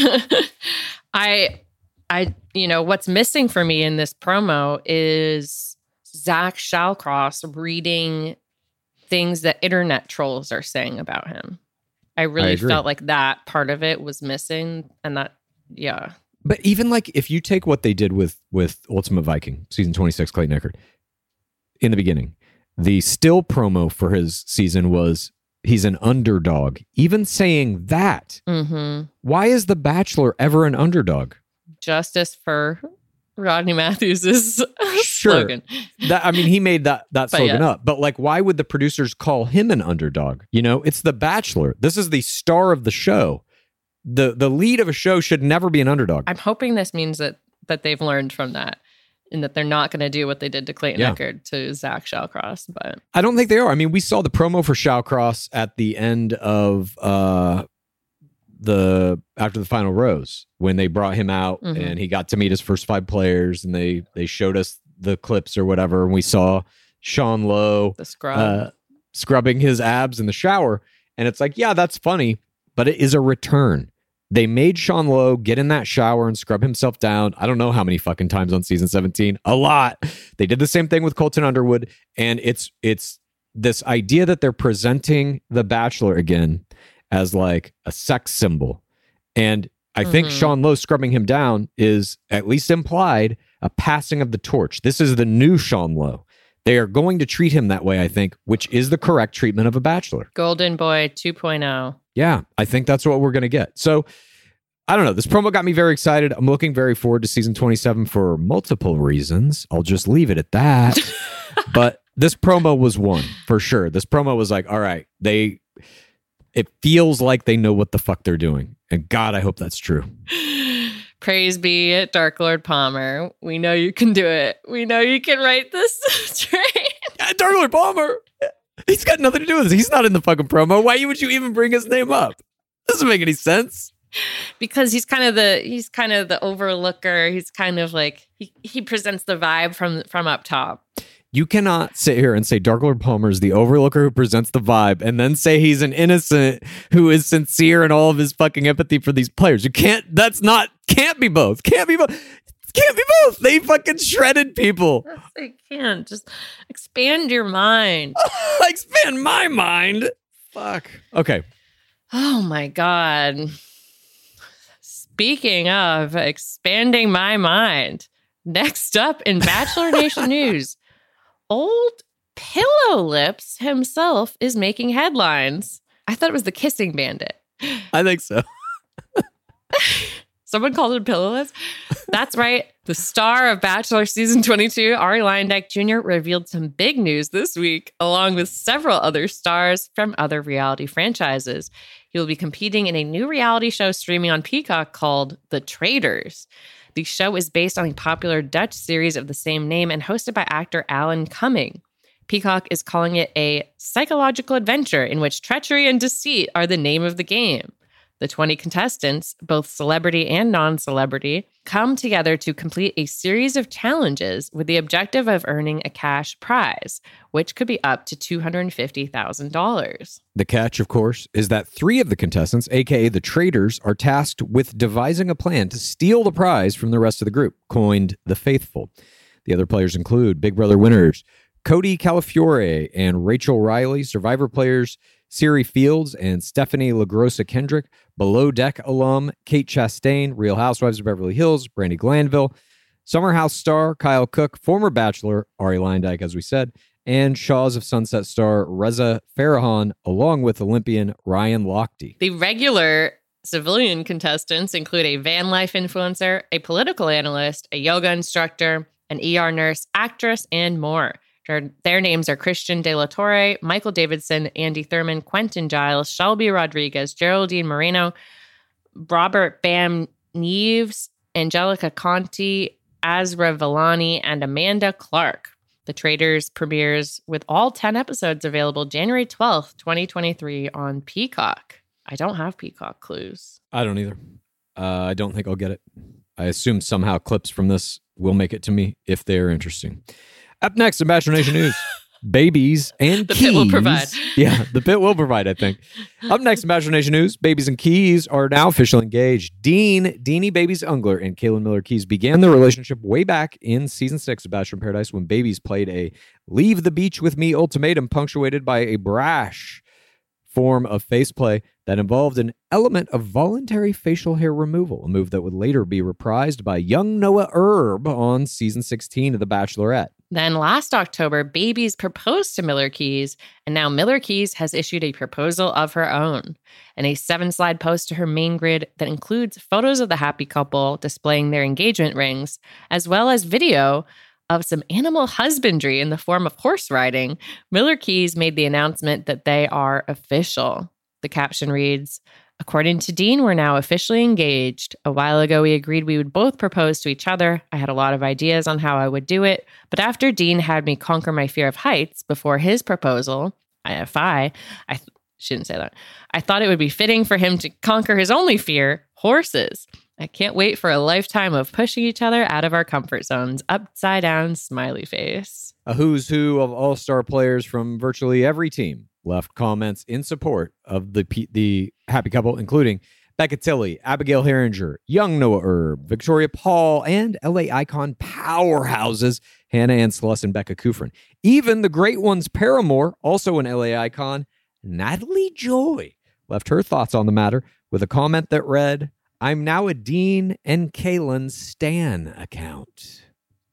D: I, I, you know, what's missing for me in this promo is Zach Shallcross reading things that internet trolls are saying about him. I really
C: agree.
D: felt like that part of it was missing. And that, yeah.
C: but even like if you take what they did with with Ultimate Viking, season twenty-six, Clayton Echard, in the beginning, the still promo for his season was he's an underdog. Even saying that,
D: Mm-hmm.
C: why is The Bachelor ever an underdog?
D: Justice for Rodney Matthews'
C: Sure.
D: slogan.
C: That I mean, he made that that
D: But
C: slogan
D: yeah.
C: up. But like, why would the producers call him an underdog? You know, it's The Bachelor. This is the star of the show. the The lead of a show should never be an underdog.
D: I'm hoping this means that that they've learned from that and that they're not going to do what they did to Clayton
C: Yeah.
D: Echard to Zach Shallcross. But
C: I don't think they are. I mean, we saw the promo for Shallcross at the end of uh, the after the final rose when they brought him out
D: Mhm.
C: and he got to meet his first five players and they they showed us the clips or whatever and we saw Sean Lowe
D: The scrub.
C: uh, scrubbing his abs in the shower. And it's like, yeah, that's funny, but it is a return. They made Sean Lowe get in that shower and scrub himself down. I don't know how many fucking times on season seventeen. A lot. They did the same thing with Colton Underwood. And it's it's this idea that they're presenting The Bachelor again as like a sex symbol. And I think
D: Mhm.
C: Sean Lowe scrubbing him down is at least implied a passing of the torch. This is the new Sean Lowe. They are going to treat him that way, I think, which is the correct treatment of a bachelor.
D: Golden Boy two point oh.
C: Yeah, I think that's what we're going to get. So, I don't know. This promo got me very excited. I'm looking very forward to season twenty-seven for multiple reasons. I'll just leave it at that. But this promo was one, for sure. This promo was like, all right, they... It feels like they know what the fuck they're doing. And God, I hope that's true.
D: Praise be it, Dark Lord Palmer. We know you can do it. We know you can write this train.
C: Yeah, Dark Lord Palmer. He's got nothing to do with this. He's not in the fucking promo. Why would you even bring his name up? Doesn't make any sense.
D: Because he's kind of the he's kind of the overlooker. He's kind of like he, he presents the vibe from from up top.
C: You cannot sit here and say Dark Lord Palmer is the overlooker who presents the vibe and then say he's an innocent who is sincere in all of his fucking empathy for these players. You can't, that's not, can't be both. Can't be both. Can't be both. They fucking shredded people.
D: Yes, they can. Just expand your mind.
C: Expand my mind. Fuck. Okay.
D: Oh my God. Speaking of expanding my mind, next up in Bachelor Nation news, old Pillow Lips himself is making headlines. I thought it was the Kissing Bandit.
C: I think so.
D: Someone called him Pillow Lips? That's right. The star of Bachelor Season twenty-two, Ari Leyendijk Junior, revealed some big news this week, along with several other stars from other reality franchises. He will be competing in a new reality show streaming on Peacock called The Traitors. The show is based on a popular Dutch series of the same name and hosted by actor Alan Cumming. Peacock is calling it a psychological adventure in which treachery and deceit are the name of the game. The twenty contestants, both celebrity and non-celebrity, come together to complete a series of challenges with the objective of earning a cash prize, which could be up to two hundred fifty thousand dollars.
C: The catch, of course, is that three of the contestants, aka the Traitors, are tasked with devising a plan to steal the prize from the rest of the group, coined the Faithful. The other players include Big Brother winners Cody Calafiore and Rachel Riley, Survivor players Siri Fields and Stephanie LaGrossa Kendrick, Below Deck alum Kate Chastain, Real Housewives of Beverly Hills, Brandi Glanville, Summer House star Kyle Cook, former Bachelor Ari Leyendijk, as we said, and Shaws of Sunset star Reza Farahhan, along with Olympian Ryan Lochte.
D: The regular civilian contestants include a van life influencer, a political analyst, a yoga instructor, an E R nurse, actress, and more. Their, their names are Christian De La Torre, Michael Davidson, Andy Thurman, Quentin Giles, Shelby Rodriguez, Geraldine Moreno, Robert Bam Neves, Angelica Conti, Azra Villani, and Amanda Clark. The Traitors premieres with all ten episodes available January twelfth, twenty twenty-three on Peacock. I don't have Peacock clues.
C: I don't either. Uh, I don't think I'll get it. I assume somehow clips from this will make it to me if they're interesting. Up next in Bachelor Nation news, babies and
D: The
C: keys.
D: Pit will provide.
C: Yeah, the Pit will provide, I think. Up next in Bachelor Nation news, babies and keys are now officially engaged. Dean, Deanie Babies Ungler, and Kaylin Miller Keys began their relationship way back in season six of Bachelor in Paradise when Babies played a leave the beach with me ultimatum punctuated by a brash form of face play that involved an element of voluntary facial hair removal, a move that would later be reprised by young Noah Erb on season sixteen of The Bachelorette.
D: Then last October, Babies proposed to Miller Keys, and now Miller Keys has issued a proposal of her own. In a seven-slide post to her main grid that includes photos of the happy couple displaying their engagement rings, as well as video of some animal husbandry in the form of horse riding, Miller Keys made the announcement that they are official. The caption reads, "According to Dean, we're now officially engaged. A while ago, we agreed we would both propose to each other. I had a lot of ideas on how I would do it, but after Dean had me conquer my fear of heights before his proposal, I F I, I th- She didn't say that. I thought it would be fitting for him to conquer his only fear, horses. I can't wait for a lifetime of pushing each other out of our comfort zones. Upside down smiley face.
C: A who's who of all-star players from virtually every team left comments in support of the P- the happy couple, including Becca Tilley, Abigail Herringer, young Noah Erb, Victoria Paul, and L A icon powerhouses Hannah Ann Sluss and Becca Kufrin. Even the great ones Paramore, also an L A icon, Natalie Joy, left her thoughts on the matter with a comment that read, I'm now a Dean and Kaylin Stan account.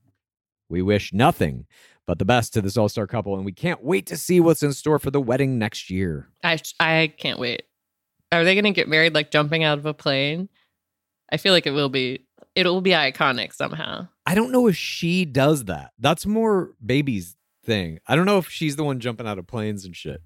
C: We wish nothing but the best to this all-star couple, and we can't wait to see what's in store for the wedding next year.
D: I I can't wait. Are they going to get married like jumping out of a plane? I feel like it will be. It will be iconic somehow.
C: I don't know if she does that. That's more Baby's thing. I don't know if she's the one jumping out of planes and shit.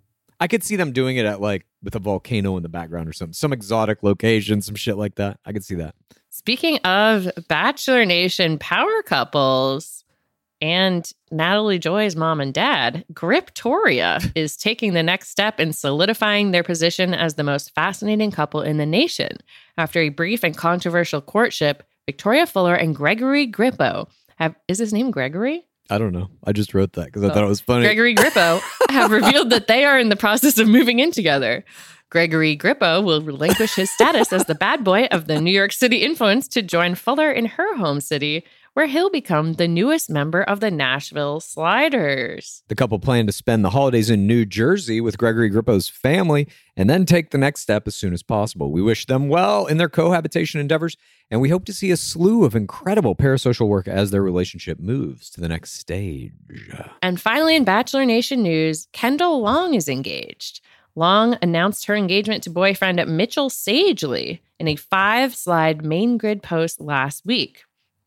C: I could see them doing it at like with a volcano in the background or something, some exotic location, some shit like that. I could see that.
D: Speaking of Bachelor Nation power couples and Natalie Joy's mom and dad, Griptoria is taking the next step in solidifying their position as the most fascinating couple in the nation. After a brief and controversial courtship, Victoria Fuller and Gregory Grippo have, is his name Gregory?
C: I don't know. I just wrote that because I oh. thought it was funny.
D: Gregory Grippo have revealed that they are in the process of moving in together. Gregory Grippo will relinquish his status as the bad boy of the New York City influence to join Fuller in her home city, where he'll become the newest member of the Nashville Sliders.
C: The couple plan to spend the holidays in New Jersey with Gregory Grippo's family and then take the next step as soon as possible. We wish them well in their cohabitation endeavors, and we hope to see a slew of incredible parasocial work as their relationship moves to the next stage.
D: And finally, in Bachelor Nation news, Kendall Long is engaged. Long announced her engagement to boyfriend Mitchell Sagely in a five-slide main grid post last week.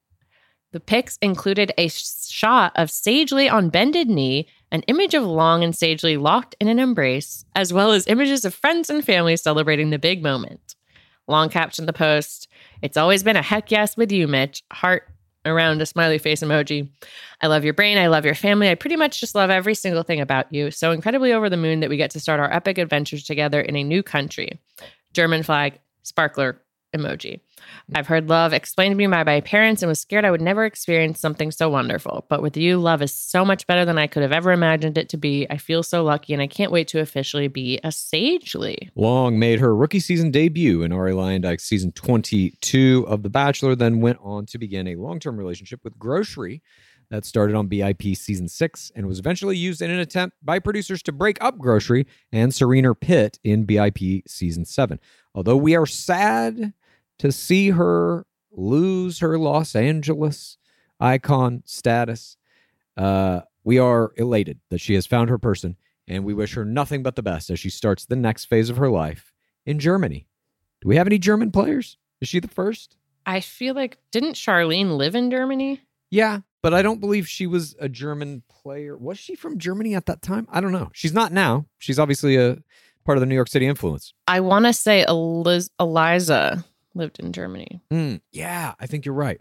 D: The pics included a shot of Sagely on bended knee, an image of Long and Sagely locked in an embrace, as well as images of friends and family celebrating the big moment. Long captioned the post, "It's always been a heck yes with you, Mitch." Heart around a smiley face emoji. "I love your brain. I love your family. I pretty much just love every single thing about you. So incredibly over the moon that we get to start our epic adventures together in a new country." German flag, sparkler emoji. "I've heard love explained to me by my parents and was scared I would never experience something so wonderful. But with you, love is so much better than I could have ever imagined it to be. I feel so lucky and I can't wait to officially be a Sagely." Long
C: made her rookie season debut in Ari Lyondike's season twenty-two of The Bachelor, then went on to begin a long-term relationship with Grocery that started on B I P season six and was eventually used in an attempt by producers to break up Grocery and Serena Pitt in B I P season seven. Although we are sad to see her lose her Los Angeles icon status, uh, we are elated that she has found her person, and we wish her nothing but the best as she starts the next phase of her life in Germany. Do we have any German players? Is she the first?
D: I feel like, didn't Charlene live in Germany?
C: Yeah, but I don't believe she was a German player. Was she from Germany at that time? I don't know. She's not now. She's obviously a part of the New York City influence.
D: I want to say Eliz- Eliza lived in Germany.
C: Mm, yeah, I think you're right.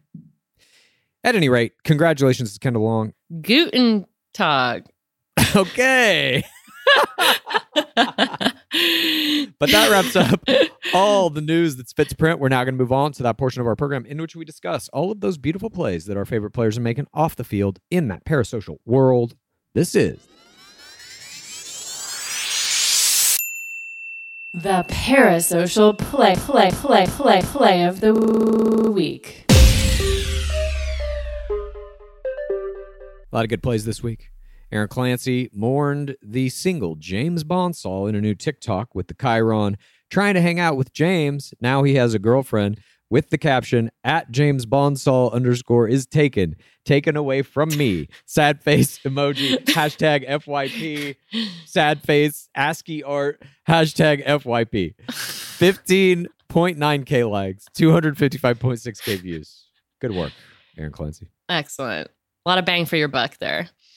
C: At any rate, congratulations to Kendall Long.
D: Guten Tag.
C: Okay. But that wraps up all the news that's fit to print. We're now going to move on to that portion of our program in which we discuss all of those beautiful plays that our favorite players are making off the field in that parasocial world. This is
F: the parasocial play, play, play, play, play of the week.
C: A lot of good plays this week. Aaron Clancy mourned the single James Bonsall in a new TikTok with the Chiron trying to hang out with James. Now he has a girlfriend with the caption, at James Bonsall underscore is taken, taken away from me. Sad face emoji, hashtag F Y P, sad face, ASCII art, hashtag F Y P. fifteen point nine K likes, two hundred fifty-five point six K views. Good work, Aaron Clancy.
D: Excellent. A lot of bang for your buck there.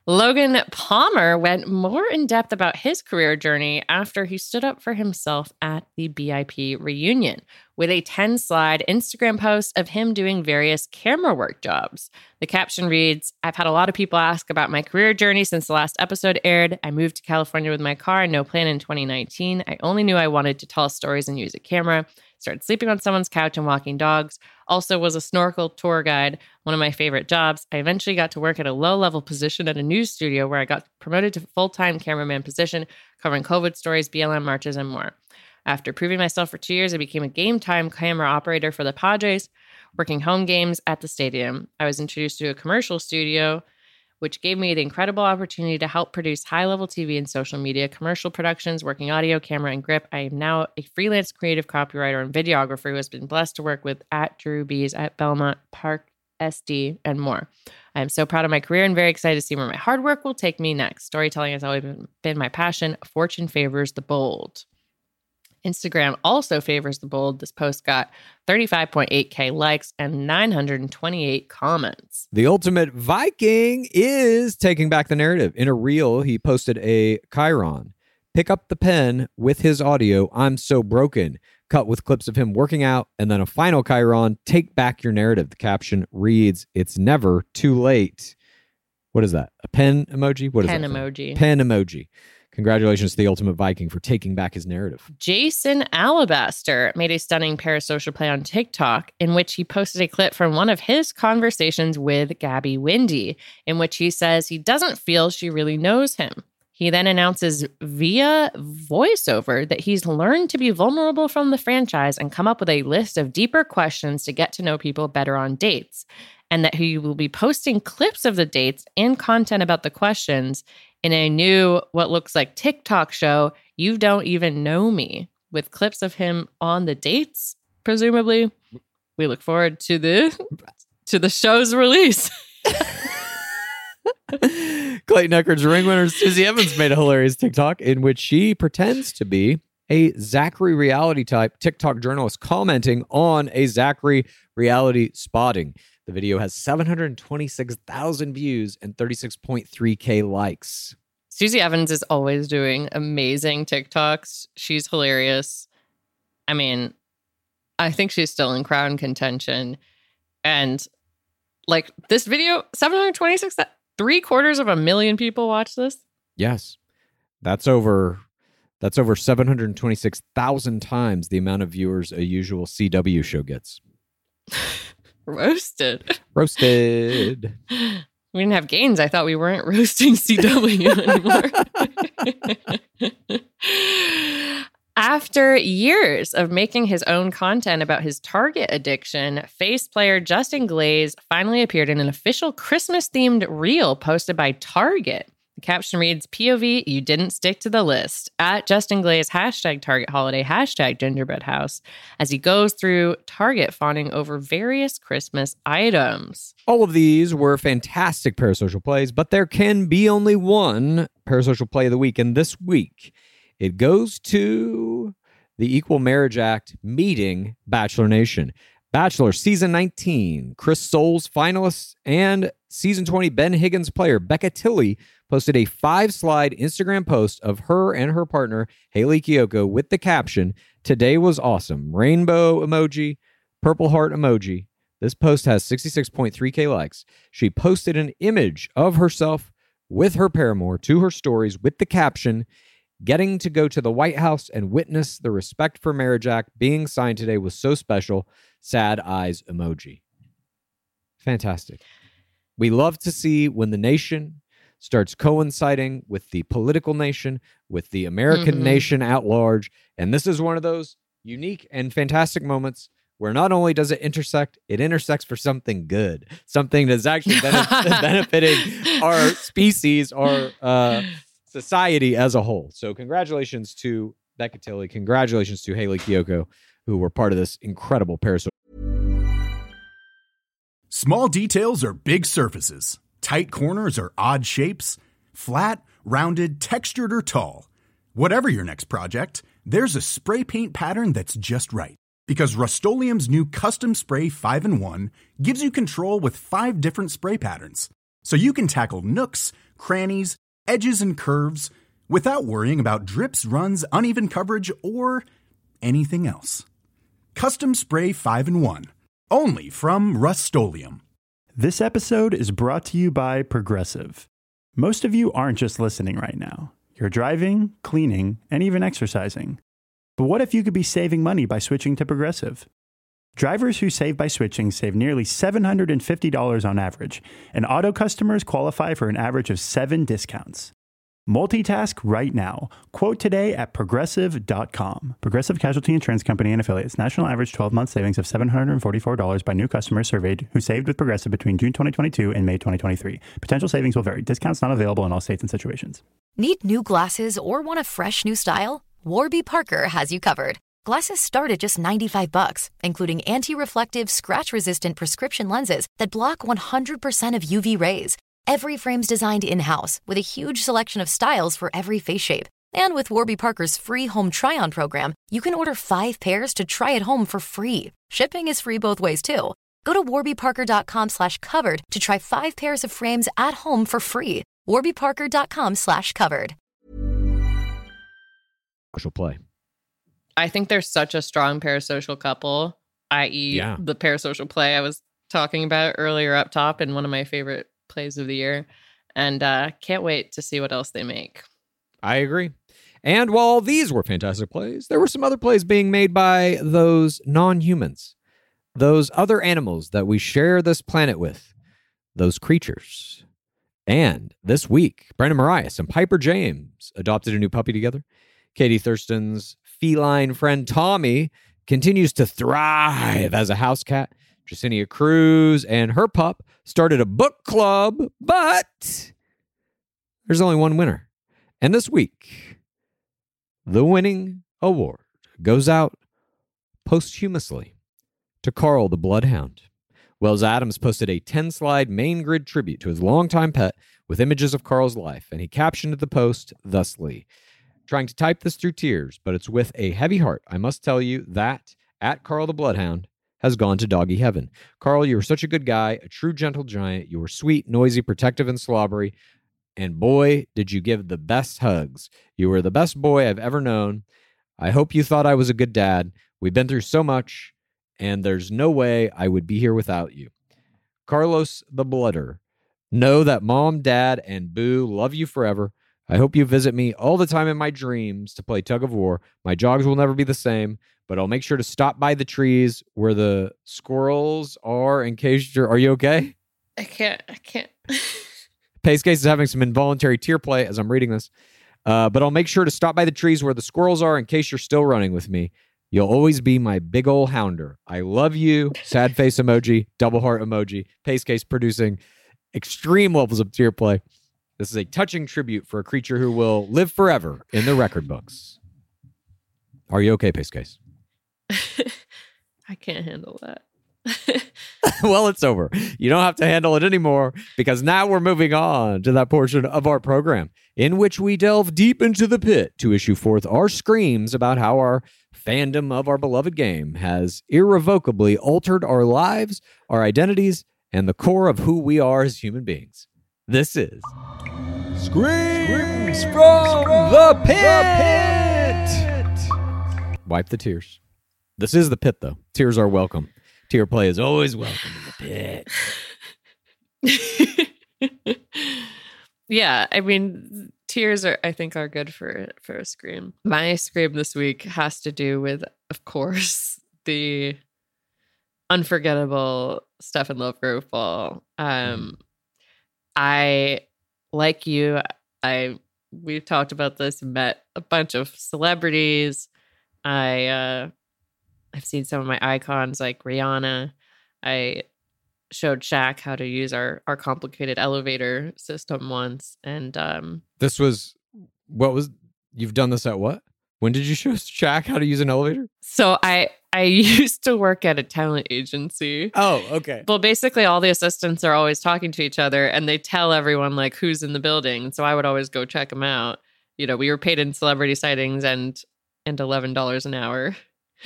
D: Logan Palmer went more in depth about his career journey after he stood up for himself at the B I P reunion with a ten slide Instagram post of him doing various camera work jobs. The caption reads, "I've had a lot of people ask about my career journey since the last episode aired. I moved to California with my car and no plan in twenty nineteen. I only knew I wanted to tell stories and use a camera. Started sleeping on someone's couch and walking dogs. Also was a snorkel tour guide, one of my favorite jobs. I eventually got to work at a low-level position at a news studio where I got promoted to full-time cameraman position, covering COVID stories, B L M marches, and more. After proving myself for two years, I became a game-time camera operator for the Padres, working home games at the stadium. I was introduced to a commercial studio, which gave me the incredible opportunity to help produce high-level T V and social media commercial productions, working audio, camera, and grip. I am now a freelance creative copywriter and videographer who has been blessed to work with at Drew Bees, at Belmont Park S D, and more. I am so proud of my career and very excited to see where my hard work will take me next. Storytelling has always been, been my passion. Fortune favors the bold." Instagram also favors the bold. This post got thirty-five point eight K likes and nine hundred twenty-eight comments.
C: The Ultimate Viking is taking back the narrative. In a reel, he posted a Chiron. Pick up the pen with his audio, "I'm so broken," cut with clips of him working out, and then a final Chiron, "Take back your narrative." The caption reads, "It's never too late." What is that? A pen emoji? What is
D: Pen
C: that?
D: emoji.
C: Pen emoji. Congratulations to the Ultimate Viking for taking back his narrative.
D: Jason Alabaster made a stunning parasocial play on TikTok in which he posted a clip from one of his conversations with Gabby Windey, in which he says he doesn't feel she really knows him. He then announces via voiceover that he's learned to be vulnerable from the franchise and come up with a list of deeper questions to get to know people better on dates, and that he will be posting clips of the dates and content about the questions in a new, what looks like TikTok show, You Don't Even Know Me, with clips of him on the dates, presumably. We look forward to the to the show's release.
C: Clayton Echard's ring winner Susie Evans made a hilarious TikTok in which she pretends to be a Zachary reality type TikTok journalist commenting on a Zachary reality spotting. The video has seven hundred twenty-six thousand views and thirty-six point three K likes.
D: Susie Evans is always doing amazing TikToks. She's hilarious. I mean, I think she's still in crown contention. And like this video, seven hundred twenty-six, three quarters of a million people watch this.
C: Yes. That's over that's over seven hundred twenty-six thousand times the amount of viewers a usual C W show gets.
D: Roasted.
C: Roasted.
D: We didn't have gains. I thought we weren't roasting C W anymore. After years of making his own content about his Target addiction, Face player Justin Glaze finally appeared in an official Christmas-themed reel posted by Target. The caption reads, "P O V, you didn't stick to the list." At Justin Glaze, hashtag Target Holiday, hashtag Gingerbread House, as he goes through Target fawning over various Christmas items.
C: All of these were fantastic parasocial plays, but there can be only one parasocial play of the week. And this week, it goes to the Equal Marriage Act meeting Bachelor Nation. Bachelor Season nineteen, Chris Soules finalist, and Season twenty Ben Higgins player Becca Tilley posted a five-slide Instagram post of her and her partner, Haley Kiyoko, with the caption, "Today was awesome." Rainbow emoji, purple heart emoji. This post has sixty-six point three K likes. She posted an image of herself with her paramour to her stories with the caption, "Getting to go to the White House and witness the Respect for Marriage Act being signed today was so special. Sad eyes emoji." Fantastic. We love to see when the nation starts coinciding with the political nation, with the American mm-hmm. nation at large. And this is one of those unique and fantastic moments where not only does it intersect, it intersects for something good, something that's actually benef- benefiting our species, our uh, society as a whole. So congratulations to Becca Tilley. Congratulations to Haley Kiyoko, who were part of this incredible parasocial.
G: Small details are big surfaces. Tight corners are odd shapes. Flat, rounded, textured, or tall. Whatever your next project, there's a spray paint pattern that's just right. Because Rust-Oleum's new Custom Spray five in one gives you control with five different spray patterns. so you can tackle nooks, crannies, edges, and curves without worrying about drips, runs, uneven coverage, or anything else. Custom Spray five in one. Only from Rust-Oleum.
H: This episode is brought to you by Progressive. Most of you aren't just listening right now. You're driving, cleaning, and even exercising. But what if you could be saving money by switching to Progressive? Drivers who save by switching save nearly seven hundred fifty dollars on average, and auto customers qualify for an average of seven discounts. Multitask right now. Quote today at progressive dot com. Progressive Casualty Insurance Company and Affiliates. National average twelve-month savings of seven hundred forty-four dollars by new customers surveyed who saved with Progressive between June twenty twenty-two and May twenty twenty-three. Potential savings will vary. Discounts not available in all states and situations.
I: Need new glasses or want a fresh new style? Warby Parker has you covered. Glasses start at just ninety-five bucks, including anti-reflective, scratch-resistant prescription lenses that block one hundred percent of U V rays. Every frame's designed in-house with a huge selection of styles for every face shape. And with Warby Parker's free home try-on program, you can order five pairs to try at home for free. Shipping is free both ways, too. Go to warbyparker.com slash covered to try five pairs of frames at home for free. warbyparker.com slash covered.
C: Social play.
D: I think they're such a strong parasocial couple, that is
C: Yeah.
D: the parasocial play I was talking about earlier up top in one of my favorite plays of the year. And uh, can't wait to see what else they make.
C: I agree. And while these were fantastic plays, there were some other plays being made by those non-humans, those other animals that we share this planet with, those creatures. And this week, Brandon Marias and Piper James adopted a new puppy together. Katie Thurston's feline friend Tommy continues to thrive as a house cat. Jacinia Cruz and her pup started a book club, but there's only one winner. And this week, the winning award goes out posthumously to Carl the Bloodhound. Wells Adams posted a ten-slide main grid tribute to his longtime pet with images of Carl's life, and he captioned the post thusly: trying to type this through tears, but it's with a heavy heart. I must tell you that at Carl the Bloodhound has gone to doggy heaven. Carl, you were such a good guy, a true gentle giant. You were sweet, noisy, protective, and slobbery. And boy, did you give the best hugs. You were the best boy I've ever known. I hope you thought I was a good dad. We've been through so much, and there's no way I would be here without you. Carlos the Blooder, know that Mom, Dad, and Boo love you forever. I hope you visit me all the time in my dreams to play tug of war. My jogs will never be the same, but I'll make sure to stop by the trees where the squirrels are in case you're... Are you okay?
D: I can't. I can't.
C: Pace Case is having some involuntary tear play as I'm reading this. Uh, but I'll make sure to stop by the trees where the squirrels are in case you're still running with me. You'll always be my big ol' hounder. I love you. Sad face emoji, double heart emoji. Pace Case producing extreme levels of tear play. This is a touching tribute for a creature who will live forever in the record books. Are you okay, Pace Case?
D: I can't handle that.
C: Well, it's over. You don't have to handle it anymore because now we're moving on to that portion of our program in which we delve deep into the pit to issue forth our screams about how our fandom of our beloved game has irrevocably altered our lives, our identities, and the core of who we are as human beings. This is Screams, Screams from, from the, pit. the Pit! Wipe the tears. This is the pit, though. Tears are welcome. Tear play is always welcome in the pit.
D: Yeah, I mean, tears are, I think, are good for for a scream. My scream this week has to do with, of course, the unforgettable Stefan Lovegrove ball. Um, I, like you, I we've talked about this, met a bunch of celebrities. I uh, I've seen some of my icons like Rihanna. I showed Shaq how to use our our complicated elevator system once, and um,
C: this was what was you've done this at what? When did you show Shaq how to use an elevator?
D: So I I used to work at a talent agency.
C: Oh, okay.
D: Well, basically all the assistants are always talking to each other, and they tell everyone like who's in the building. So I would always go check them out. You know, we were paid in celebrity sightings and and eleven dollars an hour.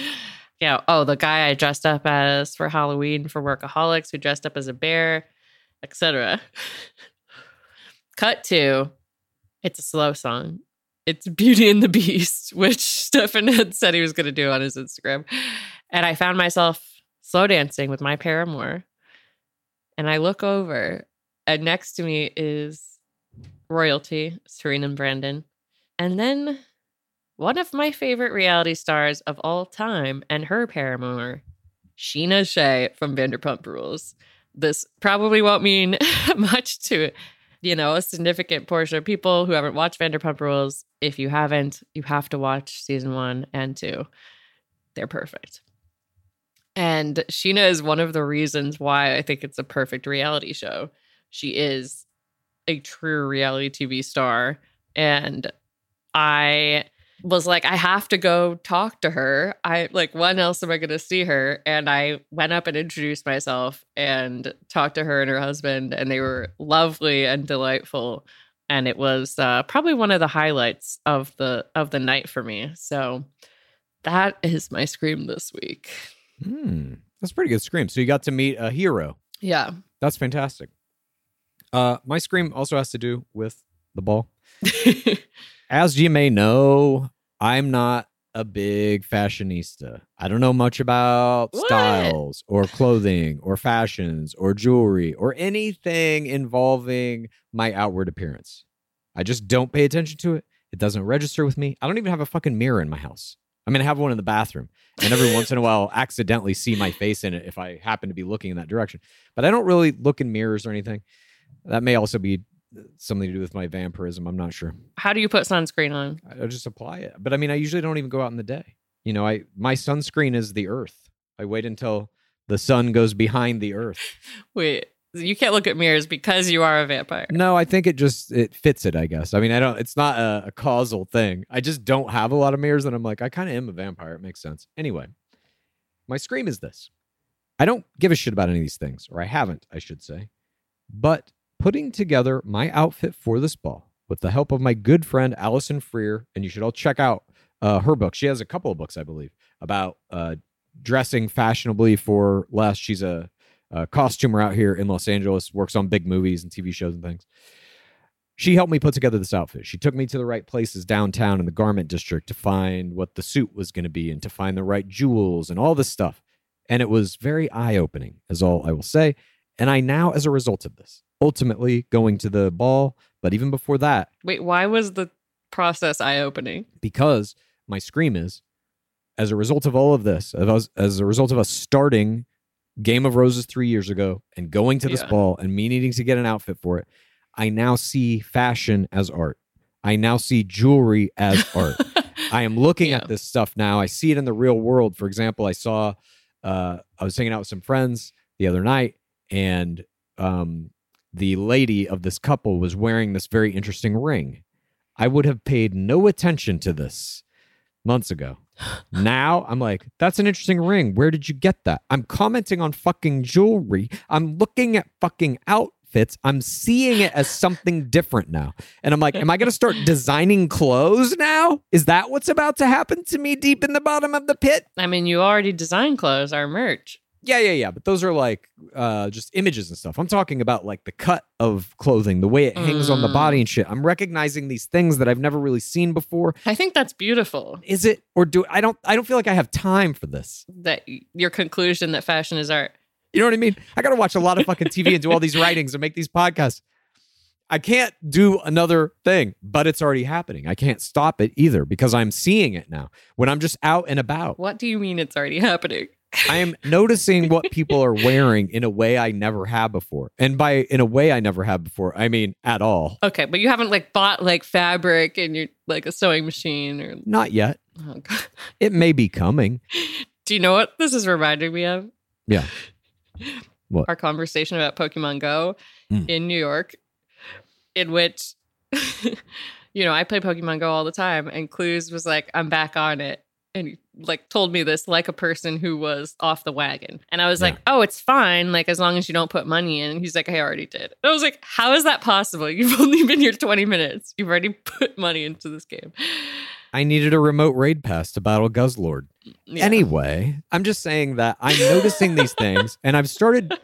D: Yeah. Oh, the guy I dressed up as for Halloween for Workaholics, who dressed up as a bear. et cetera. Cut to, it's a slow song. It's Beauty and the Beast, which Stefan had said he was going to do on his Instagram. And I found myself slow dancing with my paramour. And I look over, and next to me is royalty, Serena and Brandon. And then one of my favorite reality stars of all time and her paramour, Sheena Shea from Vanderpump Rules. This probably won't mean much to, you know, a significant portion of people who haven't watched Vanderpump Rules. If you haven't, you have to watch season one and two. They're perfect. And Sheena is one of the reasons why I think it's a perfect reality show. She is a true reality T V star. And I was like, I have to go talk to her. I like, when else am I going to see her? And I went up and introduced myself and talked to her and her husband, and they were lovely and delightful. And it was uh, probably one of the highlights of the of the night for me. So that is my scream this week.
C: Hmm, that's a pretty good scream. So you got to meet a hero.
D: Yeah,
C: that's fantastic. Uh, my scream also has to do with the ball. As you may know, I'm not a big fashionista. I don't know much about
D: What?
C: styles or clothing or fashions or jewelry or anything involving my outward appearance. I just don't pay attention to it. It doesn't register with me. I don't even have a fucking mirror in my house. I mean, I have one in the bathroom, and every once in a while, I'll accidentally see my face in it if I happen to be looking in that direction. But I don't really look in mirrors or anything. That may also be something to do with my vampirism. I'm not sure.
D: How do you put sunscreen on?
C: I just apply it. But I mean, I usually don't even go out in the day. You know, I my sunscreen is the earth. I wait until the sun goes behind the earth.
D: Wait, you can't look at mirrors because you are a vampire.
C: No, I think it just, it fits it, I guess. I mean, I don't, it's not a, a causal thing. I just don't have a lot of mirrors, and I'm like, I kind of am a vampire. It makes sense. Anyway, my scream is this. I don't give a shit about any of these things, or I haven't, I should say. But putting together my outfit for this ball with the help of my good friend Allison Freer, and you should all check out uh, her book. She has a couple of books, I believe, about uh, dressing fashionably for less. She's a, a costumer out here in Los Angeles, works on big movies and T V shows and things. She helped me put together this outfit. She took me to the right places downtown in the garment district to find what the suit was going to be and to find the right jewels and all this stuff. And it was very eye-opening, is all I will say. And I now, as a result of this, ultimately going to the ball, but even before that.
D: Wait, why was the process eye-opening?
C: Because my scream is, as a result of all of this, as, as a result of us starting Game of Roses three years ago and going to this
D: Yeah.
C: ball and me needing to get an outfit for it, I now see fashion as art. I now see jewelry as art. I am looking
D: Yeah.
C: at this stuff now. I see it in the real world. For example, I saw, uh, I was hanging out with some friends the other night, and um, the lady of this couple was wearing this very interesting ring. I would have paid no attention to this months ago. Now I'm like, that's an interesting ring. Where did you get that? I'm commenting on fucking jewelry. I'm looking at fucking outfits. I'm seeing it as something different now. And I'm like, am I going to start designing clothes now? Is that what's about to happen to me deep in the bottom of the pit?
D: I mean, you already designed clothes, our merch.
C: Yeah, yeah, yeah. But those are like uh, just images and stuff. I'm talking about like the cut of clothing, the way it hangs on the body and shit. I'm recognizing these things that I've never really seen before.
D: I think that's beautiful.
C: Is it, or do I don't? I don't feel like I have time for this.
D: That your conclusion that fashion is art.
C: You know what I mean? I got to watch a lot of fucking T V and do all these writings and make these podcasts. I can't do another thing, but it's already happening. I can't stop it either because I'm seeing it now when I'm just out and about.
D: What do you mean it's already happening?
C: I am noticing what people are wearing in a way I never have before. And by in a way I never have before, I mean at all.
D: Okay, but you haven't like bought like fabric and you're like a sewing machine or
C: Not yet.
D: oh, God.
C: It may be coming.
D: Do you know what this is reminding me of?
C: Yeah. What?
D: Our conversation about Pokemon Go
C: Mm.
D: in New York, in which, you know, I play Pokemon Go all the time, and Clues was like, I'm back on it. And he like told me this like a person who was off the wagon. And I was
C: Yeah.
D: like, oh, it's fine. Like, as long as you don't put money in. And he's like, I already did. And I was like, how is that possible? You've only been here twenty minutes. You've already put money into this game.
C: I needed a remote raid pass to battle Guzzlord.
D: Yeah.
C: Anyway, I'm just saying that I'm noticing these things, and I've started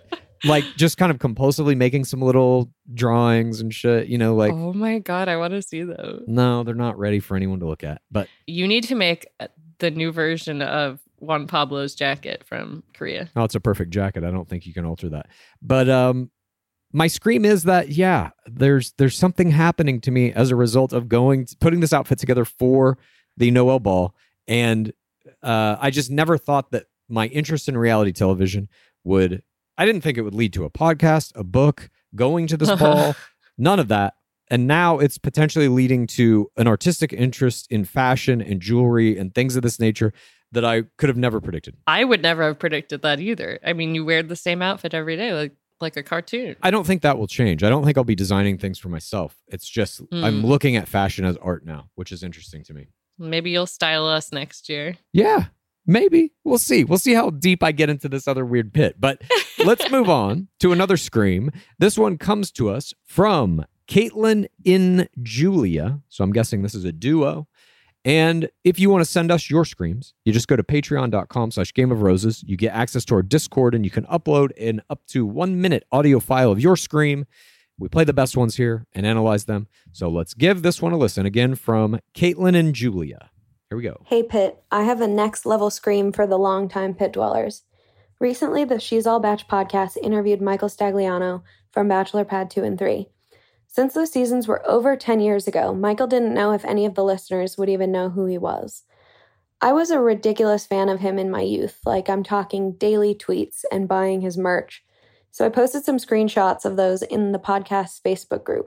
C: like just kind of compulsively making some little drawings and shit, you know, like,
D: oh my God, I want to see those.
C: No, they're not ready for anyone to look at. But
D: you need to make the new version of Juan Pablo's jacket from Korea.
C: Oh, it's a perfect jacket. I don't think you can alter that. But um, my scream is that, yeah, there's there's something happening to me as a result of going, putting this outfit together for the Noel Ball. And uh, I just never thought that my interest in reality television would, I didn't think it would lead to a podcast, a book, going to this ball, none of that. And now it's potentially leading to an artistic interest in fashion and jewelry and things of this nature that I could have never predicted.
D: I would never have predicted that either. I mean, you wear the same outfit every day, like like a cartoon.
C: I don't think that will change. I don't think I'll be designing things for myself. It's just mm. I'm looking at fashion as art now, which is interesting to me.
D: Maybe you'll style us next year.
C: Yeah, maybe. We'll see. We'll see how deep I get into this other weird pit. But let's move on to another scream. This one comes to us from Caitlin in Julia. So I'm guessing this is a duo. And if you want to send us your screams, you just go to patreon.com slash Game of Roses. You get access to our Discord and you can upload an up to one minute audio file of your scream. We play the best ones here and analyze them. So let's give this one a listen again from Caitlin and Julia. Here we go.
J: Hey, Pit. I have a next level scream for the longtime Pit dwellers. Recently, the She's All Batch podcast interviewed Michael Stagliano from Bachelor Pad two and three. Since those seasons were over ten years ago, Michael didn't know if any of the listeners would even know who he was. I was a ridiculous fan of him in my youth, like I'm talking daily tweets and buying his merch. So I posted some screenshots of those in the podcast's Facebook group.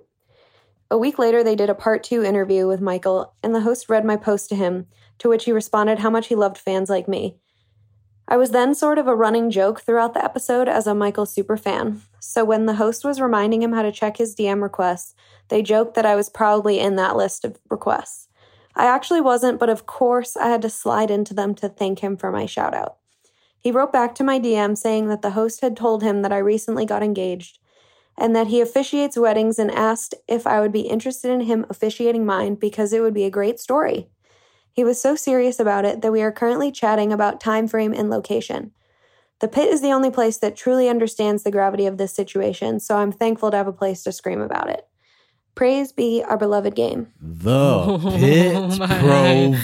J: A week later, they did a part two interview with Michael, and the host read my post to him, to which he responded how much he loved fans like me. I was then sort of a running joke throughout the episode as a Michael superfan. So when the host was reminding him how to check his D M requests, they joked that I was probably in that list of requests. I actually wasn't, but of course I had to slide into them to thank him for my shout out. He wrote back to my D M saying that the host had told him that I recently got engaged and that he officiates weddings and asked if I would be interested in him officiating mine because it would be a great story. He was so serious about it that we are currently chatting about time frame and location. The Pit is the only place that truly understands the gravity of this situation, so I'm thankful to have a place to scream about it. Praise be our beloved game.
C: The Pit oh provides.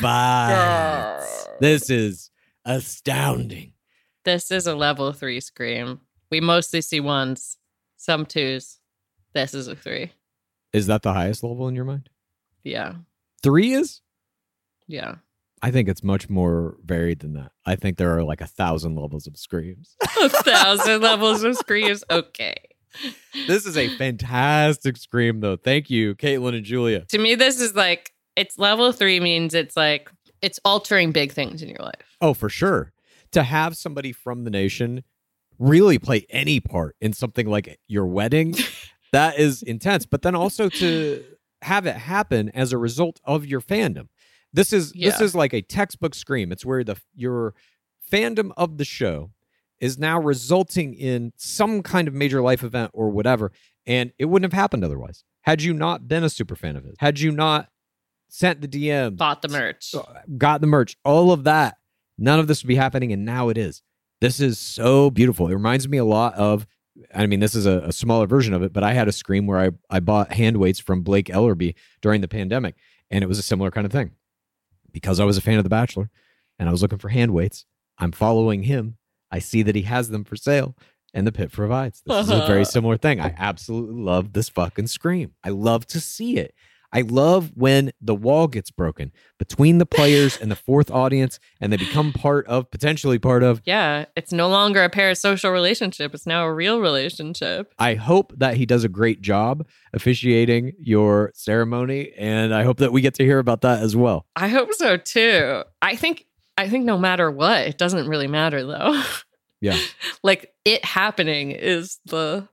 C: God. This is astounding.
D: This is a level three scream. We mostly see ones, some twos. This is a three.
C: Is that the highest level in your mind?
D: Yeah.
C: Three is?
D: Yeah.
C: I think it's much more varied than that. I think there are like a thousand levels of screams.
D: A thousand levels of screams? Okay.
C: This is a fantastic scream, though. Thank you, Caitlin and Julia.
D: To me, this is like, it's level three means it's like, it's altering big things in your life.
C: Oh, for sure. To have somebody from the nation really play any part in something like your wedding, that is intense. But then also to have it happen as a result of your fandom. This is yeah. this is like a textbook scream. It's where the your fandom of the show is now resulting in some kind of major life event or whatever, and it wouldn't have happened otherwise. Had you not been a super fan of it, had you not sent the D M,
D: bought the merch,
C: got the merch, all of that, none of this would be happening, and now it is. This is so beautiful. It reminds me a lot of, I mean, this is a, a smaller version of it, but I had a scream where I, I bought hand weights from Blake Ellerby during the pandemic, and it was a similar kind of thing. Because I was a fan of The Bachelor and I was looking for hand weights, I'm following him. I see that he has them for sale and the Pit provides. This is a very similar thing. I absolutely love this fucking scream. I love to see it. I love when the wall gets broken between the players and the fourth audience and they become part of, potentially part of.
D: Yeah, it's no longer a parasocial relationship. It's now a real relationship.
C: I hope that he does a great job officiating your ceremony, and I hope that we get to hear about that as well.
D: I hope so too. I think I think no matter what, it doesn't really matter though.
C: Yeah.
D: Like it happening is the,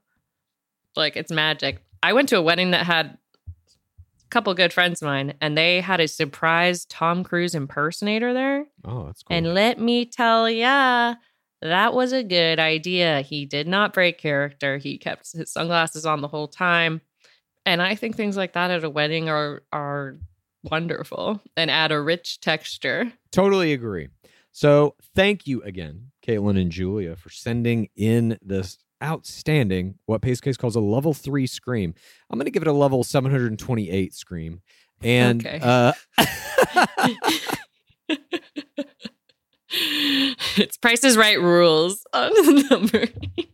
D: like it's magic. I went to a wedding that had couple good friends of mine, and they had a surprise Tom Cruise impersonator there.
C: Oh, that's cool.
D: And let me tell ya, that was a good idea. He did not break character. He kept his sunglasses on the whole time. And I think things like that at a wedding are are wonderful and add a rich texture.
C: Totally agree. So thank you again, Caitlin and Julia, for sending in this outstanding, what Pace Case calls a level three scream. I'm going to give it a level seven hundred twenty-eight scream. And
D: Okay.
C: uh,
D: It's Price is Right rules on the number.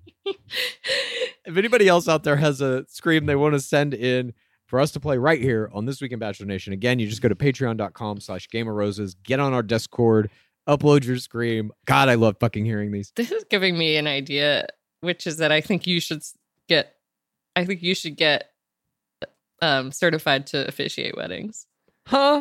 C: if anybody else out there has a scream they want to send in for us to play right here on This Week in Bachelor Nation, again, you just go to patreon.com slash Game of Roses, get on our Discord, upload your scream. God, I love fucking hearing these.
D: This is giving me an idea, which is that I think you should get, I think you should get um, certified to officiate weddings.
C: Huh?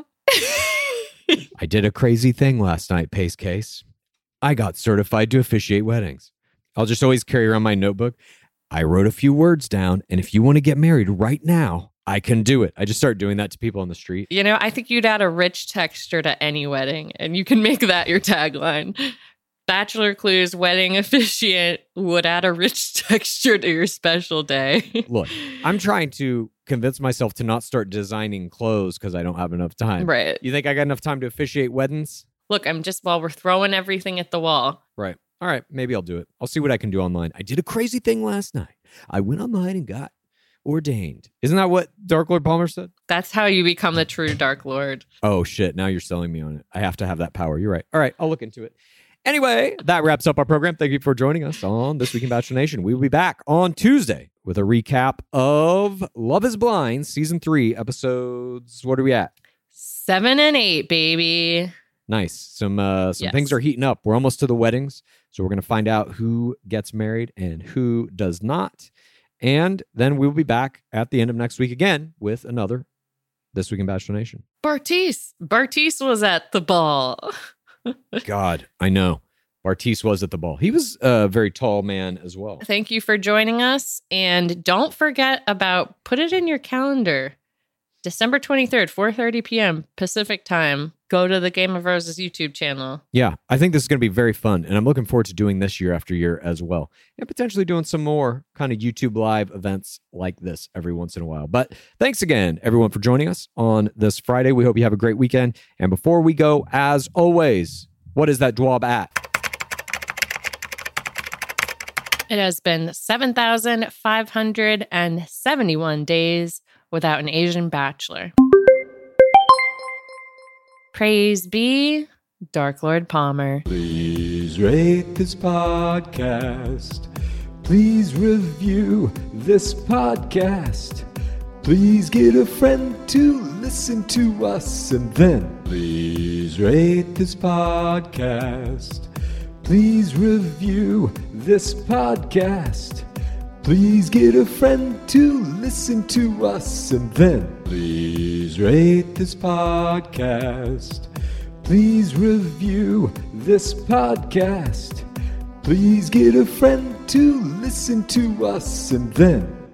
C: I did a crazy thing last night, Pace Case. I got certified to officiate weddings. I'll just always carry around my notebook. I wrote a few words down, and if you want to get married right now, I can do it. I just start doing that to people on the street.
D: You know, I think you'd add a rich texture to any wedding, and you can make that your tagline. Bachelor Clues wedding officiant would add a rich texture to your special day.
C: Look, I'm trying to convince myself to not start designing clothes because I don't have enough time.
D: Right.
C: You think I got enough time to officiate weddings?
D: Look, I'm just, while we're throwing everything at the wall.
C: Right. All right. Maybe I'll do it. I'll see what I can do online. I did a crazy thing last night. I went online and got ordained. Isn't that what Dark Lord Palmer said?
D: That's how you become the true Dark Lord.
C: Oh, shit. Now you're selling me on it. I have to have that power. You're right. All right. I'll look into it. Anyway, that wraps up our program. Thank you for joining us on This Week in Bachelor Nation. We will be back on Tuesday with a recap of Love is Blind, Season three, episodes. What are we at?
D: Seven and eight, baby.
C: Nice. Some uh, some
D: Yes.
C: things are heating up. We're almost to the weddings. So we're going to find out who gets married and who does not. And then we'll be back at the end of next week again with another This Week in Bachelor Nation.
D: Bartice. Bartice was at the ball.
C: God, I know. Bartice was at the ball. He was a very tall man as well.
D: Thank you for joining us. And don't forget about, put it in your calendar. December twenty-third, four thirty p.m. Pacific time. Go to the Game of Roses YouTube channel.
C: Yeah, I think this is going to be very fun. And I'm looking forward to doing this year after year as well. And potentially doing some more kind of YouTube live events like this every once in a while. But thanks again, everyone, for joining us on this Friday. We hope you have a great weekend. And before we go, as always, what is that dwab at?
D: It has been seven thousand five hundred seventy-one days without an Asian bachelor. Praise be Dark Lord Palmer.
C: Please rate this podcast. Please review this podcast. Please get a friend to listen to us. And then please rate this podcast. Please review this podcast. Please get a friend to listen to us. And then please rate this podcast. Please review this podcast. Please get a friend to listen to us. And then